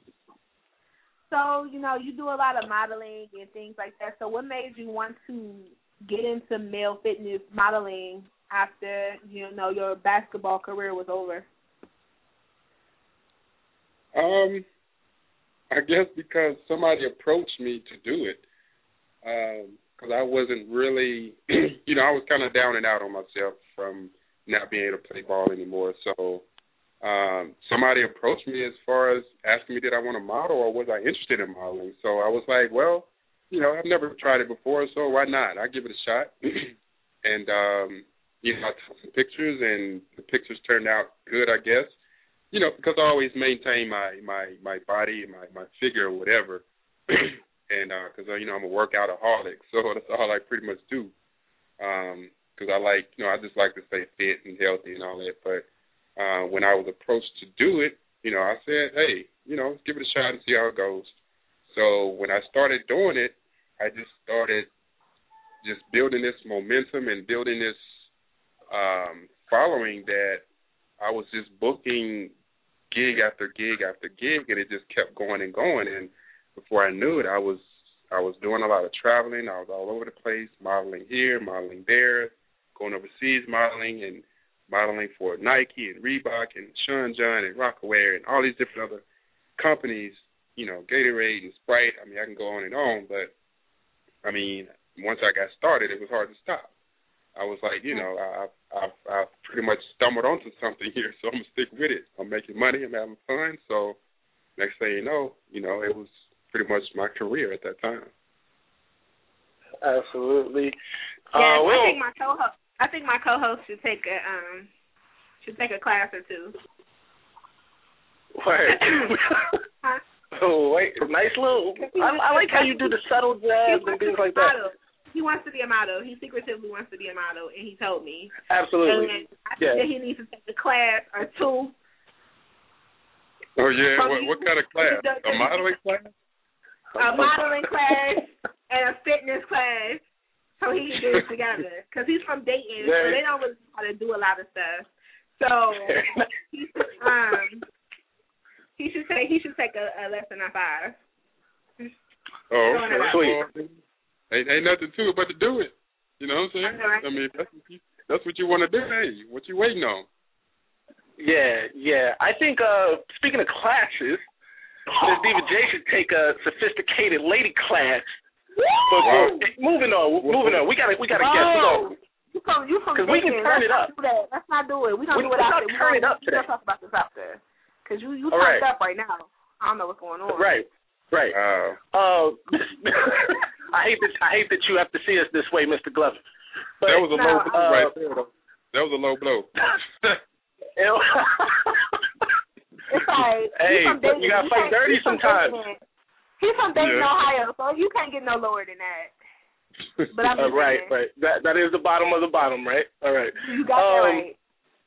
So, you know, you do a lot of modeling and things like that. So what made you want to get into male fitness modeling after, you know, your basketball career was over? Um, I guess because somebody approached me to do it. Because um, I wasn't really, you know, I was kind of down and out on myself from not being able to play ball anymore. So Um, somebody approached me as far as asking me did I want to model or was I interested in modeling. So I was like, well, you know, I've never tried it before, so why not? I'll give it a shot. and, um, you know, I took some pictures, and the pictures turned out good, I guess, you know, because I always maintain my, my, my body and my, my figure or whatever. and because, uh, you know, I'm a workoutaholic, so that's all I pretty much do. Because um, I like, you know, I just like to stay fit and healthy and all that, but Uh, when I was approached to do it, you know, I said, hey, you know, let's give it a shot and see how it goes. So when I started doing it, I just started just building this momentum and building this um, following that I was just booking gig after gig after gig, and it just kept going and going. And before I knew it, I was I was doing a lot of traveling. I was all over the place, modeling here, modeling there, going overseas modeling, and modeling for Nike and Reebok and Sean John and Rocawear and all these different other companies, you know, Gatorade and Sprite. I mean, I can go on and on, but, I mean, once I got started, it was hard to stop. I was like, you know, I've, I've, I've pretty much stumbled onto something here, so I'm going to stick with it. I'm making money. I'm having fun. So next thing you know, you know, it was pretty much my career at that time. Absolutely. Yeah, uh, well, I think my co-host. I think my co-host should take a um should take a class or two. Wait. huh? Oh wait, nice little. I, I like how you do the subtle jabs and things like that. He wants to be a model. He secretively wants to be a model, and he told me. Absolutely. And I think yeah. that he needs to take a class or two. Oh yeah, what, what kind of class? A modeling class? A modeling class and a fitness class. so he can get it together. Because he's from Dayton, so Very- they don't really know how to do a lot of stuff. So he should, um, he should take he should take a, a less than a five. Oh, Going okay. it up. Well, ain't, ain't nothing to it but to do it. You know what I'm saying? I know, right? I mean, that's what you, that's what you want to do. Hey, what you waiting on? Yeah, yeah. I think, uh, speaking of classes, Miz Diva J should take a sophisticated lady class. But Wow. moving on, moving on. We gotta, we gotta get Oh, you from you from 'Cause we can Dayton. turn Let's it not up. Do that. Let's not do it. We're gonna We- do it let's after. not We're turn gonna, it up we're today. gonna talk about this after. Cause you you All turned right. up right now. I don't know what's going on. Right, right. Uh, Uh, I hate that I hate that you have to see us this way, Mister Glover. But, that was a no, low blow uh, right there, though. That was a low blow. It's like Hey, he's from but Dayton. you gotta You fight can't- dirty he's from sometimes. Dayton. He's from Dayton, Yeah. Ohio, so you can't get no lower than that. But I'm Uh, just right, saying. right. That that is the bottom of the bottom, right? All right. You got Um, that right.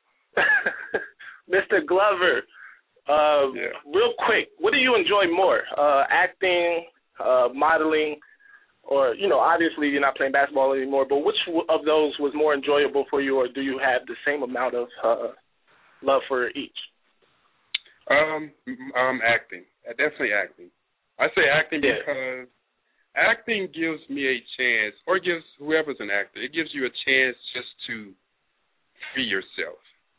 Mister Glover, uh, Yeah. real quick, what do you enjoy more? Uh, acting, uh, modeling, or, you know, obviously you're not playing basketball anymore, but which of those was more enjoyable for you, or do you have the same amount of uh, love for each? Um, um, acting. Uh, Definitely acting. I say acting Yeah. because acting gives me a chance, or gives whoever's an actor, it gives you a chance just to free yourself,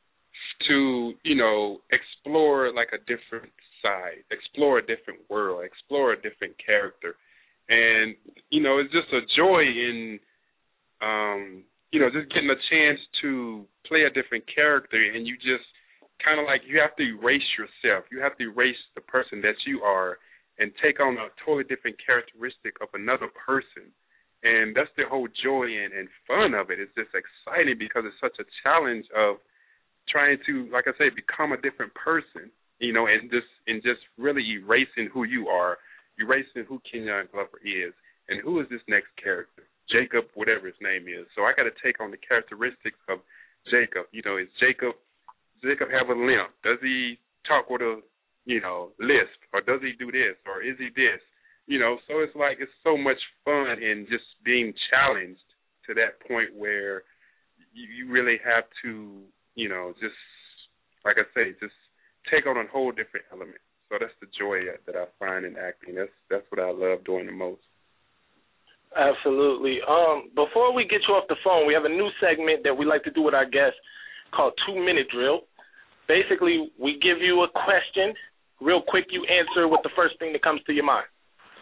to, you know, explore like a different side, explore a different world, explore a different character. And, you know, it's just a joy in, um, you know, just getting a chance to play a different character, and you just kind of like, you have to erase yourself. You have to erase the person that you are and take on a totally different characteristic of another person. And that's the whole joy and, and fun of it. It's just exciting because it's such a challenge of trying to, like I say, become a different person, you know, and just and just really erasing who you are, erasing who Kenyon Glover is, and who is this next character, Jacob, whatever his name is. So I got to take on the characteristics of Jacob. You know, is Jacob Jacob have a limp? Does he talk with a, you know, lisp, or does he do this, or is he this? You know, so it's like it's so much fun in just being challenged to that point where you, you really have to, you know, just, like I say, just take on a whole different element. So that's the joy that I find in acting. That's that's what I love doing the most. Absolutely. Um, before we get you off the phone, we have a new segment that we like to do with our guests called Two Minute Drill. Basically, we give you a question. Real quick, you answer with the first thing that comes to your mind.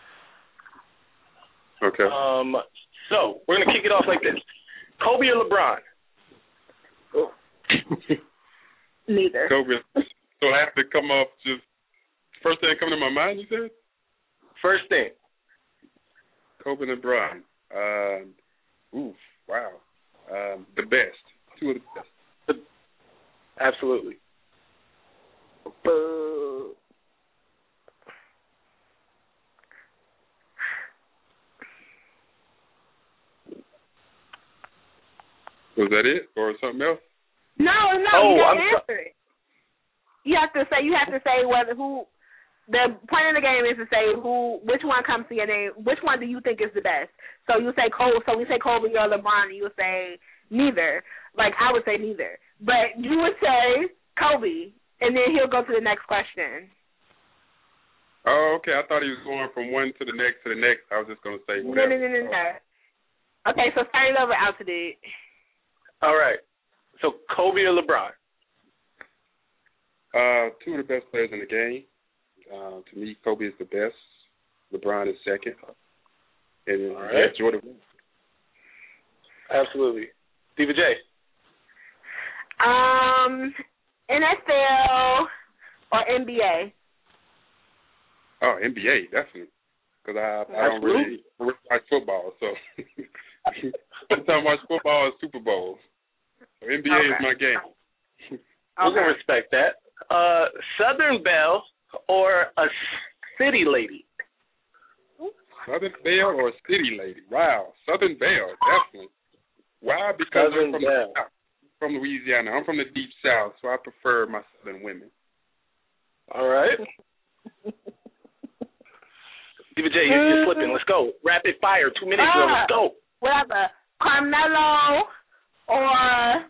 Okay. Um, so we're going to kick it off like this. Kobe or LeBron? Neither. Kobe. So I have to come off just, first thing that come to my mind, you said? First thing. Kobe and LeBron. Um, oof, wow. Um, the best. Two of the best. Absolutely. Boo. Was that it, or something else? No, no, Oh, you I'm gotta so- answer it. You have to say you have to say whether who the point of the game is to say who which one comes to your name, which one do you think is the best. So you say Kobe so we say Kobe or LeBron, and you would say neither. Like I would say neither. But you would say Kobe, and then he'll go to the next question. Oh, okay. I thought he was going from one to the next to the next. I was just going to say No, whatever. no, no, no, no. Okay, so start it over, Altitude. All right. So Kobe or LeBron? Uh, two of the best players in the game. Uh, to me, Kobe is the best. LeBron is second. And All yeah, right. Jordan. Absolutely. Diva J? Um, N F L or N B A? Oh, N B A, definitely. Because I, I don't really watch football, so every time I watch football is Super Bowl. So N B A Okay. is my game. We're going to respect that. Uh, Southern Belle or a city lady? Southern Belle or City Lady? Wow, Southern Belle, definitely. Why? Because Southern I'm from, Belle. the South, from Louisiana. I'm from the deep South, so I prefer my Southern women. All right. Diva J, you're, you're slipping. Let's go. Rapid fire, two minutes ago. Let's go. Whatever. Carmelo or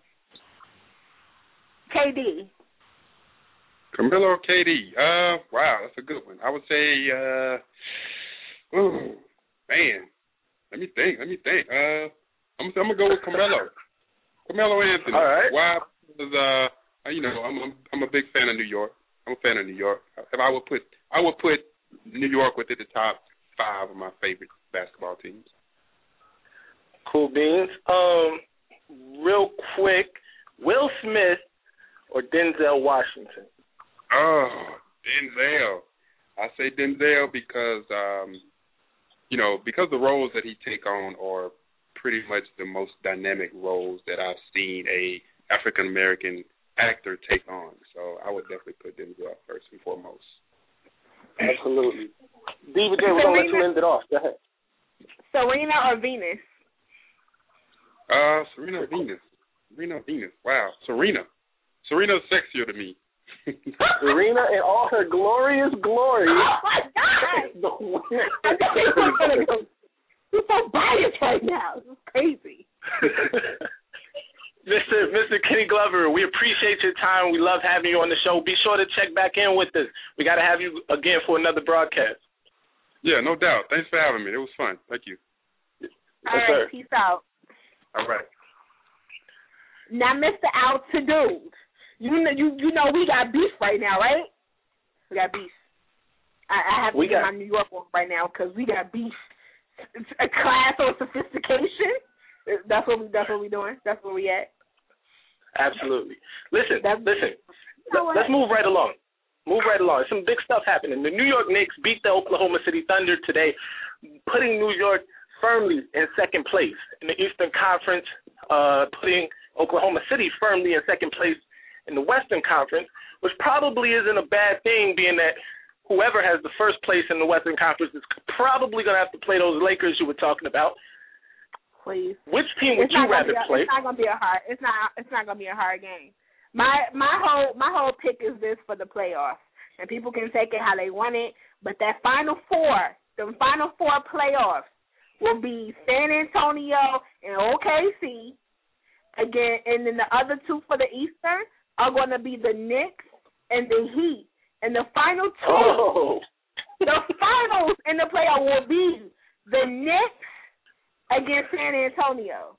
K D? Carmelo or K D? Uh, wow, that's a good one. I would say, uh, ooh, man, let me think, let me think. Uh, I'm, I'm gonna go with Carmelo. Carmelo Anthony. All right. Why? Because uh, you know, I'm, I'm I'm a big fan of New York. I'm a fan of New York. If I would put, I would put New York within the top five of my favorite basketball teams. Cool beans. Um, real quick, Will Smith or Denzel Washington? Oh, Denzel. I say Denzel because, um, you know, because the roles that he take on are pretty much the most dynamic roles that I've seen a African American actor take on. So I would definitely put Denzel first and foremost. Absolutely. Diva J, we're gonna let you end it off. Go ahead. Serena or Venus? Uh, Serena or Venus. Serena or Venus. Wow, Serena. Serena's sexier to me. Serena in all her glorious glory. Oh my God! You're so biased right now. This is crazy. Mister Mister Kenny Glover, we appreciate your time. We love having you on the show. Be sure to check back in with us. We got to have you again for another broadcast. Yeah, no doubt. Thanks for having me. It was fun. Thank you. All yes, right, sir. Peace out. All right. Now, Mister Altitude, you know, you you know we got beef right now, right? We got beef. I, I have to we get got... my New York one right now because we got beef. It's a class on sophistication. That's what we. That's what we doing. That's where we at. Absolutely. Listen. That's, listen. Let's move right along. Move right along. Some big stuff happening. The New York Knicks beat the Oklahoma City Thunder today, putting New York firmly in second place in the Eastern Conference, uh, putting Oklahoma City firmly in second place in the Western Conference, which probably isn't a bad thing, being that whoever has the first place in the Western Conference is probably going to have to play those Lakers you were talking about. Please. Which team would you rather a, play? It's not gonna be a hard. It's not. It's not gonna be a hard game. My my whole my whole pick is this for the playoffs, and people can take it how they want it. But that final four, the final four playoffs, will be San Antonio and O K C again, and then the other two for the Eastern are going to be the Knicks and the Heat. And the final two, oh. the finals in the playoff will be the Knicks against San Antonio.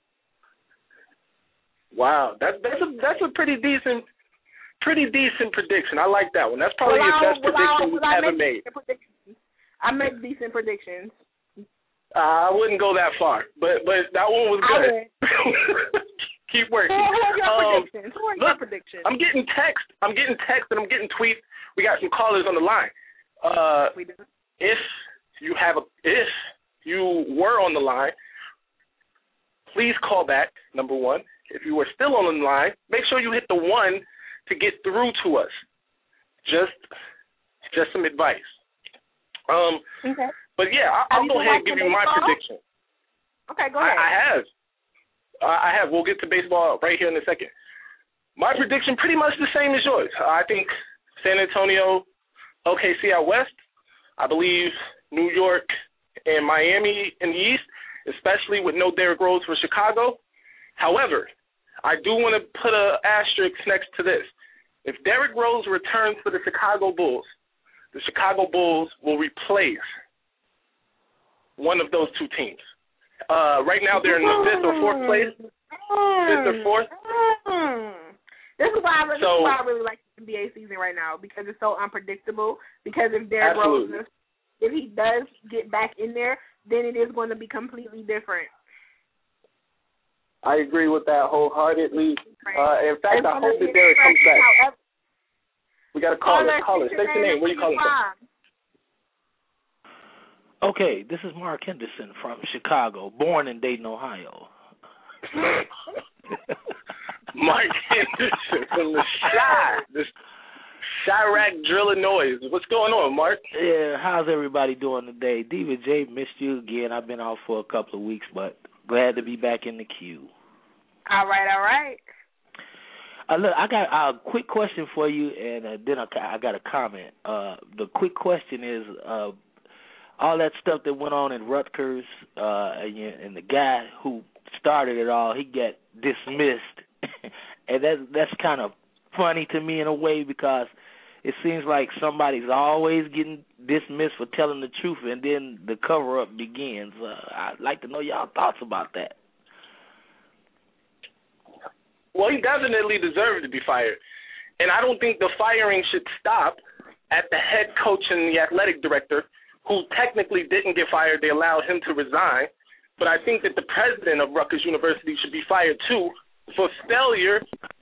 Wow, that's that's a that's a pretty decent, pretty decent prediction. I like that one. That's probably well, your best well, prediction well, you've ever made. I make decent predictions. Uh, I wouldn't go that far, but but that one was good. Keep working. Who are your um, predictions? Who are look, your predictions? I'm getting text. I'm getting text and I'm getting tweets. We got some callers on the line. Uh, we do. If you have a, if you were on the line, please call back. Number one. If you were still on the line, make sure you hit the one to get through to us. Just, just some advice. Um, okay. But yeah, I'll, I'll go ahead and give you my prediction. Okay, go ahead. I, I have. Uh, I have. We'll get to baseball right here in a second. My prediction pretty much the same as yours. I think San Antonio, O K C out west. I believe New York and Miami in the east, especially with no Derrick Rose for Chicago. However, I do want to put an asterisk next to this. If Derrick Rose returns for the Chicago Bulls, the Chicago Bulls will replace one of those two teams. Uh, right now, they're in the fifth or fourth place. Fifth or fourth. This is why I really, so, this is why I really like the N B A season right now, because it's so unpredictable. Because if Derrick Rose, if he does get back in there, then it is going to be completely different. I agree with that wholeheartedly. Uh, in fact, I hope that Derrick comes back. However, we got a caller. Caller, state your name. Where are you calling from? Okay, this is Mark Henderson from Chicago, born in Dayton, Ohio. Mark Henderson from the Chi, the Chirac drilling noise. What's going on, Mark? Yeah, how's everybody doing today? Diva J, missed you again. I've been off for a couple of weeks, but glad to be back in the queue. All right, all right. Uh, look, I got a quick question for you, and uh, then I, I got a comment. Uh, the quick question is, uh, all that stuff that went on in Rutgers, uh, and, and the guy who started it all, he got dismissed, and that's that's kind of funny to me in a way because it seems like somebody's always getting dismissed for telling the truth, and then the cover-up begins. Uh, I'd like to know y'all thoughts about that. Well, he definitely deserved to be fired, and I don't think the firing should stop at the head coach and the athletic director, who technically didn't get fired. They allowed him to resign. But I think that the president of Rutgers University should be fired, too, for failure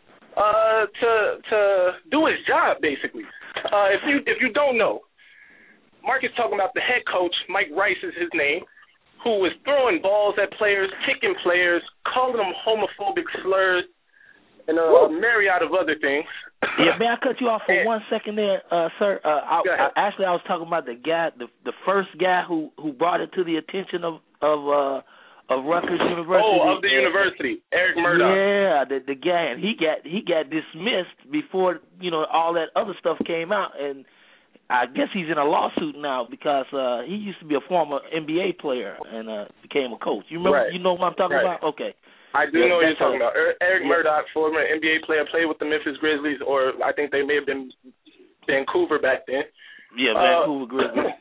uh, to to do his job, basically. Uh, if you if you don't know, Mark is talking about the head coach, Mike Rice is his name, who was throwing balls at players, kicking players, calling them homophobic slurs, and a, a myriad of other things. Yeah, may I cut you off for and, one second there, uh, sir? Uh, I, I, actually, I was talking about the guy, the the first guy who, who brought it to the attention of of uh, of Rutgers University. Oh, of the and, university, Eric Murdoch. Yeah, the the guy, and he got he got dismissed before you know all that other stuff came out, and I guess he's in a lawsuit now because uh, he used to be a former N B A player and uh, became a coach. You remember? Right. You know what I'm talking right. about? Okay. I do yeah, know what you're talking a, about. Eric yeah. Murdoch, former N B A player, played with the Memphis Grizzlies, or I think they may have been Vancouver back then. Yeah, Vancouver uh, Grizzlies.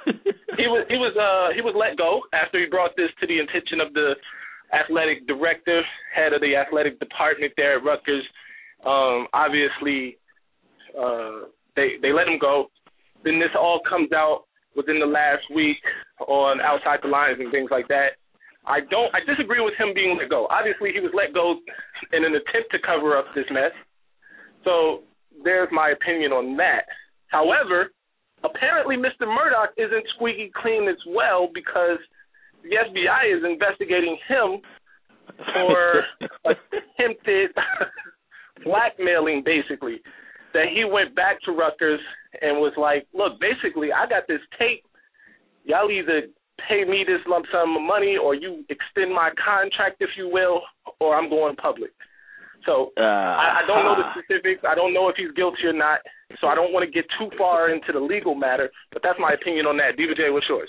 he was he was uh he was let go after he brought this to the attention of the athletic director, head of the athletic department there at Rutgers. Um, obviously, uh, they they let him go. Then this all comes out within the last week on Outside the Lines and things like that. I don't. I disagree with him being let go. Obviously, he was let go in an attempt to cover up this mess. So there's my opinion on that. However, apparently Mister Murdoch isn't squeaky clean as well because the F B I is investigating him for attempted blackmailing, basically. That he went back to Rutgers and was like, look, basically, I got this tape. Y'all either pay me this lump sum of money or you extend my contract, if you will, or I'm going public. So uh, I, I don't know the specifics. I don't know if he's guilty or not. So I don't want to get too far into the legal matter, but that's my opinion on that. Diva J, what's yours?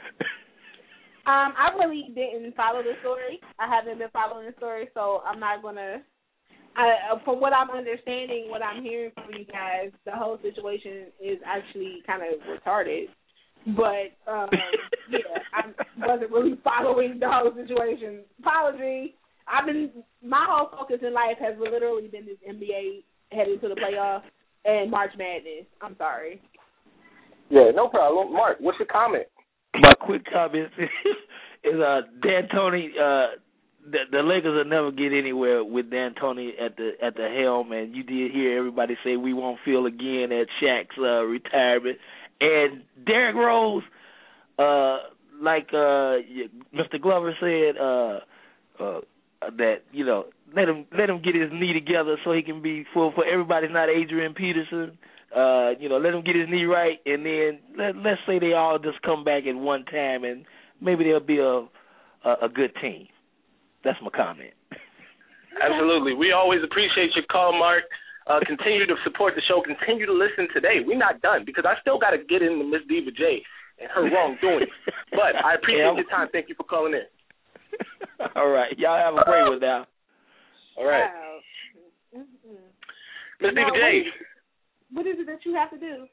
Um, I really didn't follow the story. I haven't been following the story, so I'm not going to I, from what I'm understanding, what I'm hearing from you guys, the whole situation is actually kind of retarded. But, um, yeah, I wasn't really following the whole situation. Apology. I've been, my whole focus in life has literally been this N B A heading to the playoffs and March Madness. I'm sorry. Yeah, no problem. Mark, what's your comment? My quick comment is uh, D'Antoni, uh, the, the Lakers will never get anywhere with D'Antoni at the at the helm, and you did hear everybody say we won't feel again at Shaq's uh, retirement. And Derrick Rose, uh, like uh, Mister Glover said, uh, uh, that you know let him let him get his knee together so he can be full for everybody's not Adrian Peterson. Uh, you know, let him get his knee right, and then let, let's say they all just come back at one time, and maybe they'll be a a, a good team. That's my comment. Absolutely. We always appreciate your call, Mark. Uh, continue to support the show. Continue to listen today. We're not done because I still got to get into Miss Diva J and her wrongdoing. But I appreciate yeah. your time. Thank you for calling in. All right. Y'all have a great one now. All right. Wow. Mm-hmm. Miss Diva J. What is it that you have to do?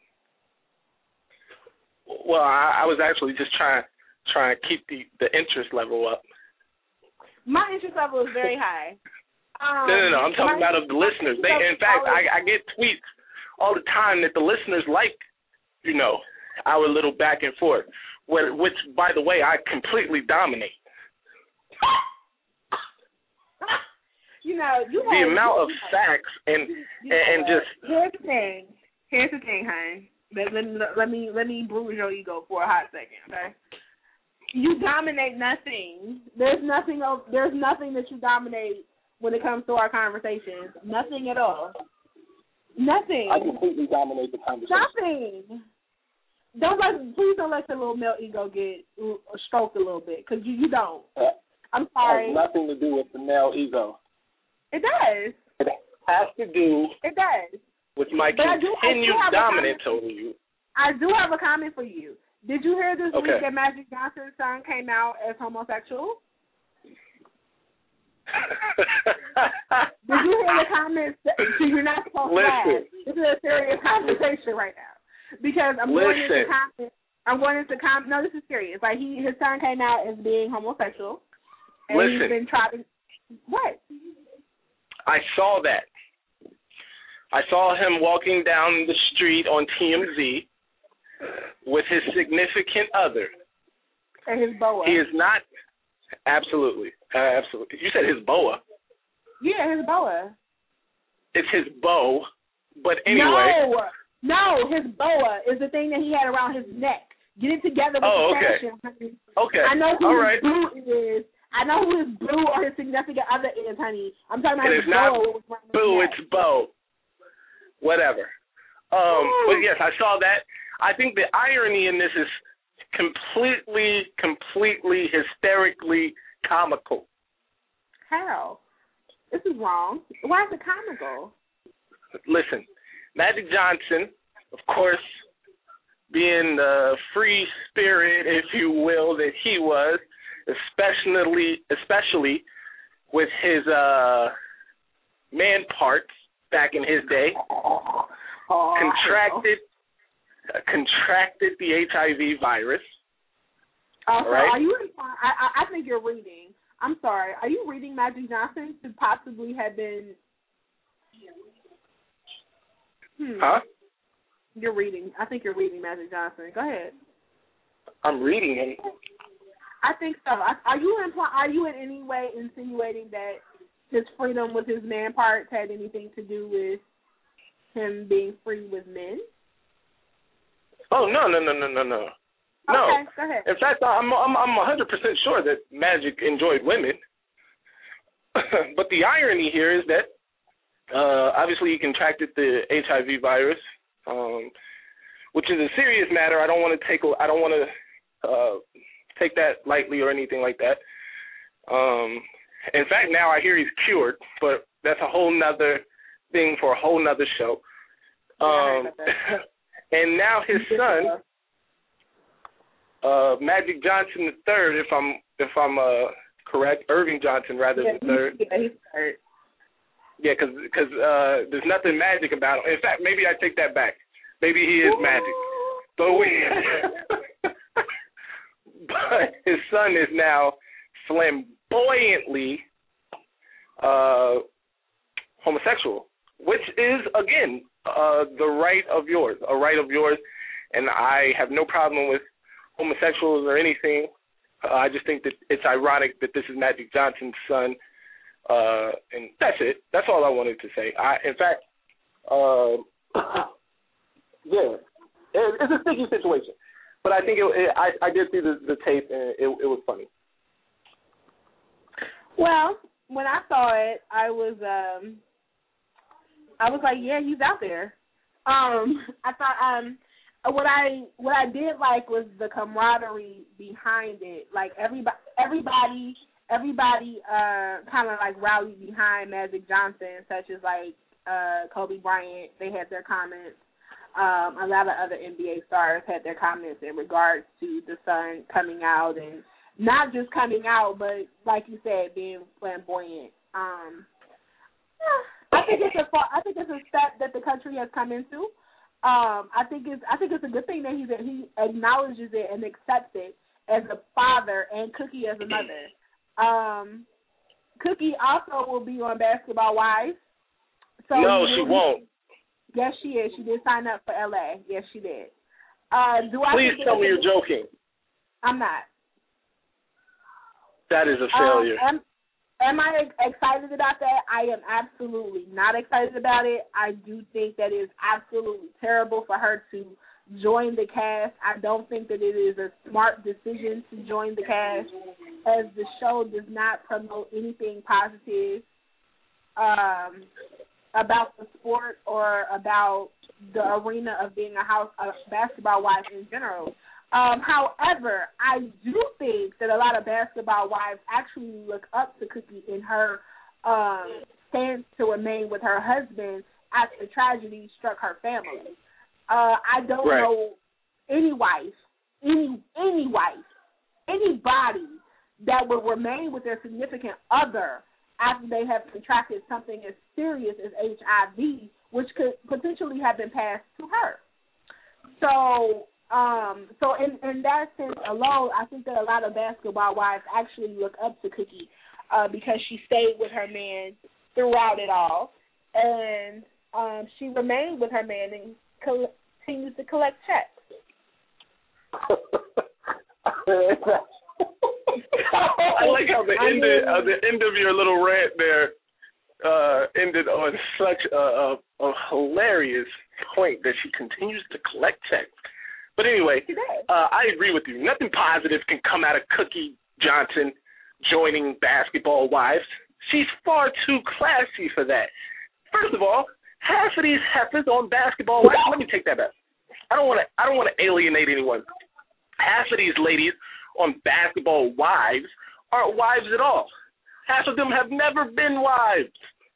Well, I, I was actually just trying trying to keep the, the interest level up. My interest level is very high. Um, no, no, no. I'm talking about of the listeners. They, in fact, I, I get tweets all the time that the listeners like, you know, our little back and forth, which, by the way, I completely dominate. You know, you the have, amount of you know, facts and you and, and just. Here's the thing. Here's the thing, hon. Let, let, let me let me bruise your ego for a hot second, okay? You dominate nothing. There's nothing. There's nothing that you dominate when it comes to our conversations. Nothing at all. Nothing. I completely dominate the conversation. Nothing. Don't let. Please don't let your little male ego get stroked a little bit, because you, you don't. I'm sorry. It has nothing to do with the male ego. It does. It has to do. It does. With my but continued I do, I do dominance over you. I do have a comment for you. Did you hear this okay. week that Magic Johnson's son came out as homosexual? Did you hear the comments? See, you're not supposed to laugh. This is a serious conversation right now. Because I'm going Listen. into comments. I'm going into com. No, this is serious. Like he, his son came out as being homosexual, and Listen. he's been trying. What? I saw that. I saw him walking down the street on T M Z with his significant other. And his boa. He is not. Absolutely, uh, absolutely. You said his boa. Yeah, his boa. It's his bow, but anyway. No, no, his boa is the thing that he had around his neck. Get it together with oh, the okay. fashion, honey. Okay. I know who All his right. boo is. I know who his boo or his significant other is, honey. I'm talking about It his is not boa. boo, it's bow. Whatever. Um, but yes, I saw that. I think the irony in this is completely, completely, hysterically comical. How? This is wrong. Why is it comical? Listen, Magic Johnson, of course, being the free spirit, if you will, that he was, especially especially with his uh, man parts back in his day, oh, contracted uh, contracted the H I V virus. Uh, so right? are you? I, I think you're reading. I'm sorry. Are you reading Magic Johnson to possibly have been? Hmm. Huh? You're reading. I think you're reading Magic Johnson. Go ahead. I'm reading him. I think so. Are you impl- Are you in any way insinuating that his freedom with his man parts had anything to do with him being free with men? Oh no no no no no no. No. Okay, go ahead. In fact, I'm I'm I'm one hundred percent sure that Magic enjoyed women. But the irony here is that uh, obviously he contracted the H I V virus, um, which is a serious matter. I don't want to take I don't want to uh, take that lightly or anything like that. Um, in fact, now I hear he's cured, but that's a whole nother thing for a whole nother show. Um, and now his son. Uh, Magic Johnson the third, if I'm if I'm uh, correct, Irving Johnson rather yeah, than third. Yeah, he's third. Yeah, because because uh, there's nothing magic about him. In fact, maybe I take that back. Maybe he is Ooh. magic. But we, but his son is now flamboyantly uh, homosexual, which is again uh, the right of yours, a right of yours, and I have no problem with homosexuals or anything. Uh, I just think that it's ironic that this is Magic Johnson's son, uh, and that's it. That's all I wanted to say. I, in fact, uh, yeah, it, it's a sticky situation, but I think it, it, I, I did see the, the tape and it, it was funny. Well, when I saw it, I was um, I was like, yeah, he's out there. Um, I thought um. What I what I did like was the camaraderie behind it. Like everybody, everybody, everybody, uh, kind of like rallied behind Magic Johnson, such as like uh, Kobe Bryant. They had their comments. Um, a lot of other N B A stars had their comments in regards to the son coming out, and not just coming out, but like you said, being flamboyant. Um, I think it's a I think it's a step that the country has come into. Um, I think it's I think it's a good thing that he that he acknowledges it and accepts it as a father and Cookie as a mother. Um, Cookie also will be on Basketball Wives. So no, she won't. Yes, she is. She did sign up for L A. Yes, she did. Uh, do I? Please tell me you're joking. I'm not. That is a failure. Um, Am I excited about that? I am absolutely not excited about it. I do think that it's absolutely terrible for her to join the cast. I don't think that it is a smart decision to join the cast, as the show does not promote anything positive um, about the sport or about the arena of being a house a basketball wife in general. Um, however, I do think that a lot of basketball wives actually look up to Cookie in her um, stance to remain with her husband after tragedy struck her family. Uh, I don't right. know any wife, any any wife, anybody that would remain with their significant other after they have contracted something as serious as H I V, which could potentially have been passed to her. So, um, so in, in that sense alone, I think that a lot of basketball wives actually look up to Cookie uh, because she stayed with her man throughout it all, and um, she remained with her man and continues to collect checks. I like how the end of, uh, the end of your little rant there uh, ended on such a, a, a hilarious point that she continues to collect checks. But anyway, uh, I agree with you. Nothing positive can come out of Cookie Johnson joining Basketball Wives. She's far too classy for that. First of all, half of these heifers on Basketball Wives, let me take that back. I don't want to. I don't want to alienate anyone. Half of these ladies on Basketball Wives aren't wives at all. Half of them have never been wives.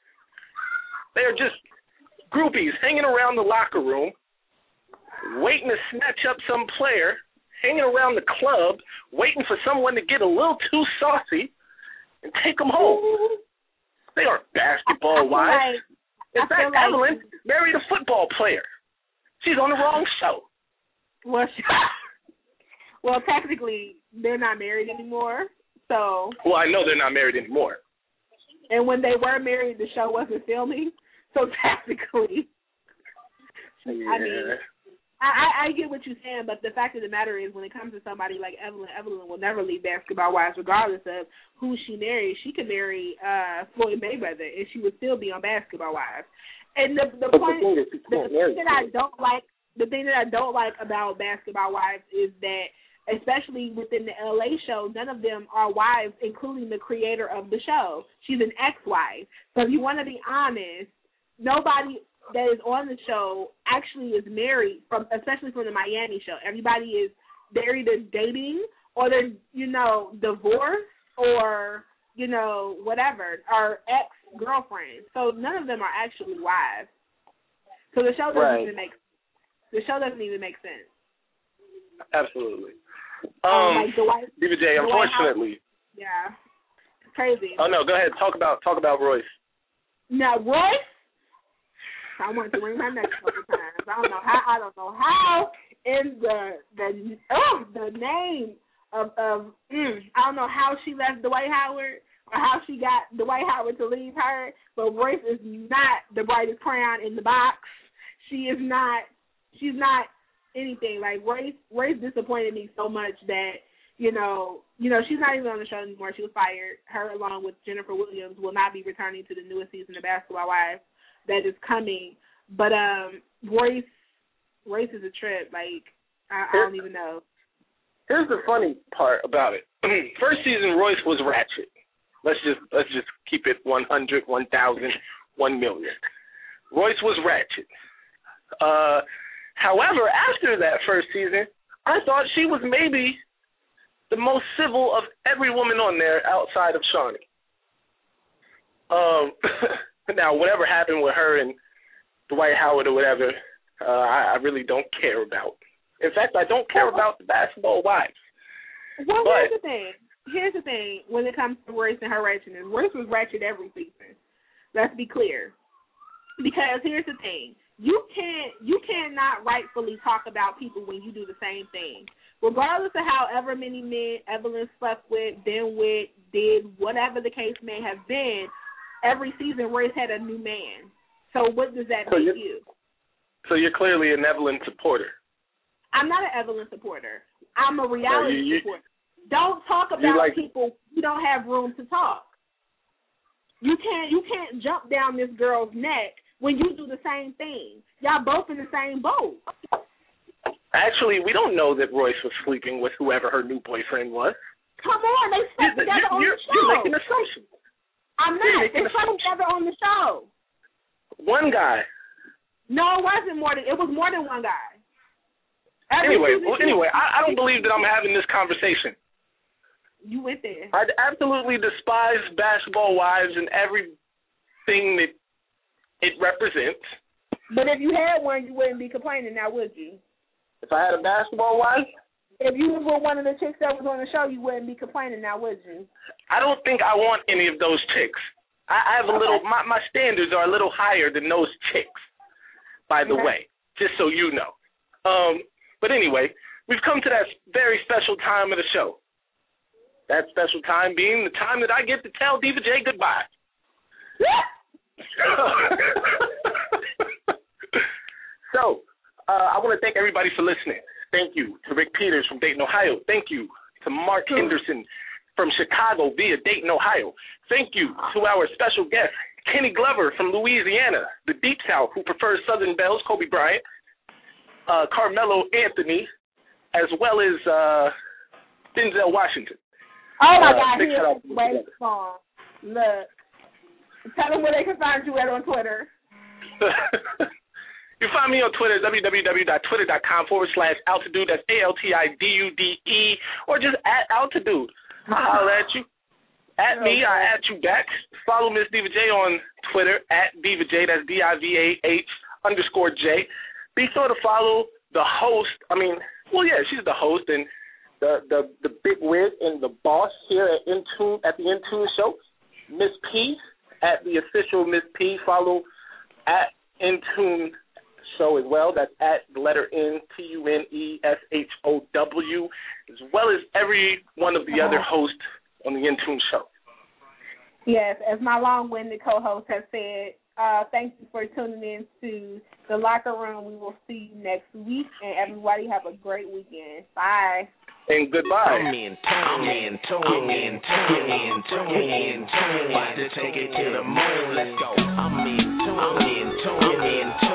They are just groupies hanging around the locker room, waiting to snatch up some player, hanging around the club, waiting for someone to get a little too saucy and take them home. They aren't basketball wives. Like, In fact, like, Evelyn married a football player. She's on the wrong show. Well, she, well, technically, they're not married anymore. So. Well, I know they're not married anymore. And when they were married, the show wasn't filming. So technically, yeah. I mean, I, I get what you're saying, but the fact of the matter is, when it comes to somebody like Evelyn, Evelyn will never leave Basketball Wives, regardless of who she marries. She could marry uh, Floyd Mayweather, and she would still be on Basketball Wives. And the the but point, the thing, the thing that I don't like, the thing that I don't like about Basketball Wives is that, especially within the L A show, none of them are wives, including the creator of the show. She's an ex-wife. So if you want to be honest, nobody that is on the show actually is married, from especially from the Miami show. Everybody is they're either dating or they're, you know, divorced or, you know, whatever, or ex-girlfriends. So none of them are actually wives. So the show doesn't right. even make the show doesn't even make sense. Absolutely. Um, Um, like the White, D J, the unfortunately. Yeah. It's crazy. Oh no, go ahead. Talk about talk about Royce. Now Royce, I want to wring my neck a couple times. I don't know how. I don't know how in the the oh the name of of mm, I don't know how she left Dwight Howard or how she got Dwight Howard to leave her. But Royce is not the brightest crayon in the box. She is not. She's not anything. Like Royce. Royce disappointed me so much that you know you know she's not even on the show anymore. She was fired. Her along with Jennifer Williams will not be returning to the newest season of Basketball Wives that is coming. But um, Royce, Royce is a trip. Like I, I don't even know. Here's the funny part about it. First season, Royce was ratchet. Let's just let's just keep it one hundred, one thousand, one million. Royce was ratchet. Uh, however, after that first season, I thought she was maybe the most civil of every woman on there outside of Shawnee. Um. Now, whatever happened with her and Dwight Howard or whatever, uh, I, I really don't care about. In fact, I don't care about the Basketball Wives. Well, but, here's the thing. Here's the thing when it comes to Royce and her ratchetness. Royce was ratchet every season. Let's be clear. Because here's the thing. You can't, you cannot rightfully talk about people when you do the same thing. Regardless of however many men Evelyn slept with, been with, did, whatever the case may have been, every season, Royce had a new man. So what does that so make you? So you're clearly an Evelyn supporter. I'm not an Evelyn supporter. I'm a reality no, you, you, supporter. Don't talk about like, people you don't have room to talk. You can't you can't jump down this girl's neck when you do the same thing. Y'all both in the same boat. Actually, we don't know that Royce was sleeping with whoever her new boyfriend was. Come on, they slept you, together on you're, the show. You're making assumptions. I'm not. They slept together on the show. One guy. No, it wasn't more than it was more than one guy. Every anyway, season, well, anyway, I, I don't believe that I'm having this conversation. You went there. I absolutely despise Basketball Wives and everything that it represents. But if you had one, you wouldn't be complaining now, would you? If I had a Basketball Wife? If you were one of the chicks that was on the show, you wouldn't be complaining now, would you? I don't think I want any of those chicks. I, I have a okay. little. My my standards are a little higher than those chicks. By the okay. way, just so you know. Um, but anyway, we've come to that very special time of the show. That special time being the time that I get to tell Diva J goodbye. So, uh, I want to thank everybody for listening. Thank you to Rick Peters from Dayton, Ohio. Thank you to Mark Henderson from Chicago via Dayton, Ohio. Thank you to our special guest, Kenny Glover from Louisiana, the Deep South, who prefers Southern Bells, Kobe Bryant, uh, Carmelo Anthony, as well as uh, Denzel Washington. Oh, my uh, God, he is a great song. Look, tell them where they can find you at on Twitter. You can find me on Twitter, www.twitter.com forward slash Altitude. That's A L T I D U D E, or just at Altitude. I'll holler at you. At me, I at you back. Follow Miss Diva J on Twitter, at Diva J, that's D I V A H underscore J. Be sure to follow the host. I mean, well, yeah, she's the host and the the, the big wig and the boss here at Intune, at the Intune show, Miss P, at the official Miss P. Follow at Intune show as well. That's at the letter N, T U N E S H O W, as well as every one of the other hosts on the Intune show. Yes, as my long-winded co-host has said, uh, thank you for tuning in to The Locker Room. We will see you next week, and everybody have a great weekend. Bye. And goodbye. I'm in tune, I'm in tune, I'm in tune, I'm in tune, I'm in tune. About to take it to the moon. Let's go. I'm in tune, I'm in tune, I'm in tune.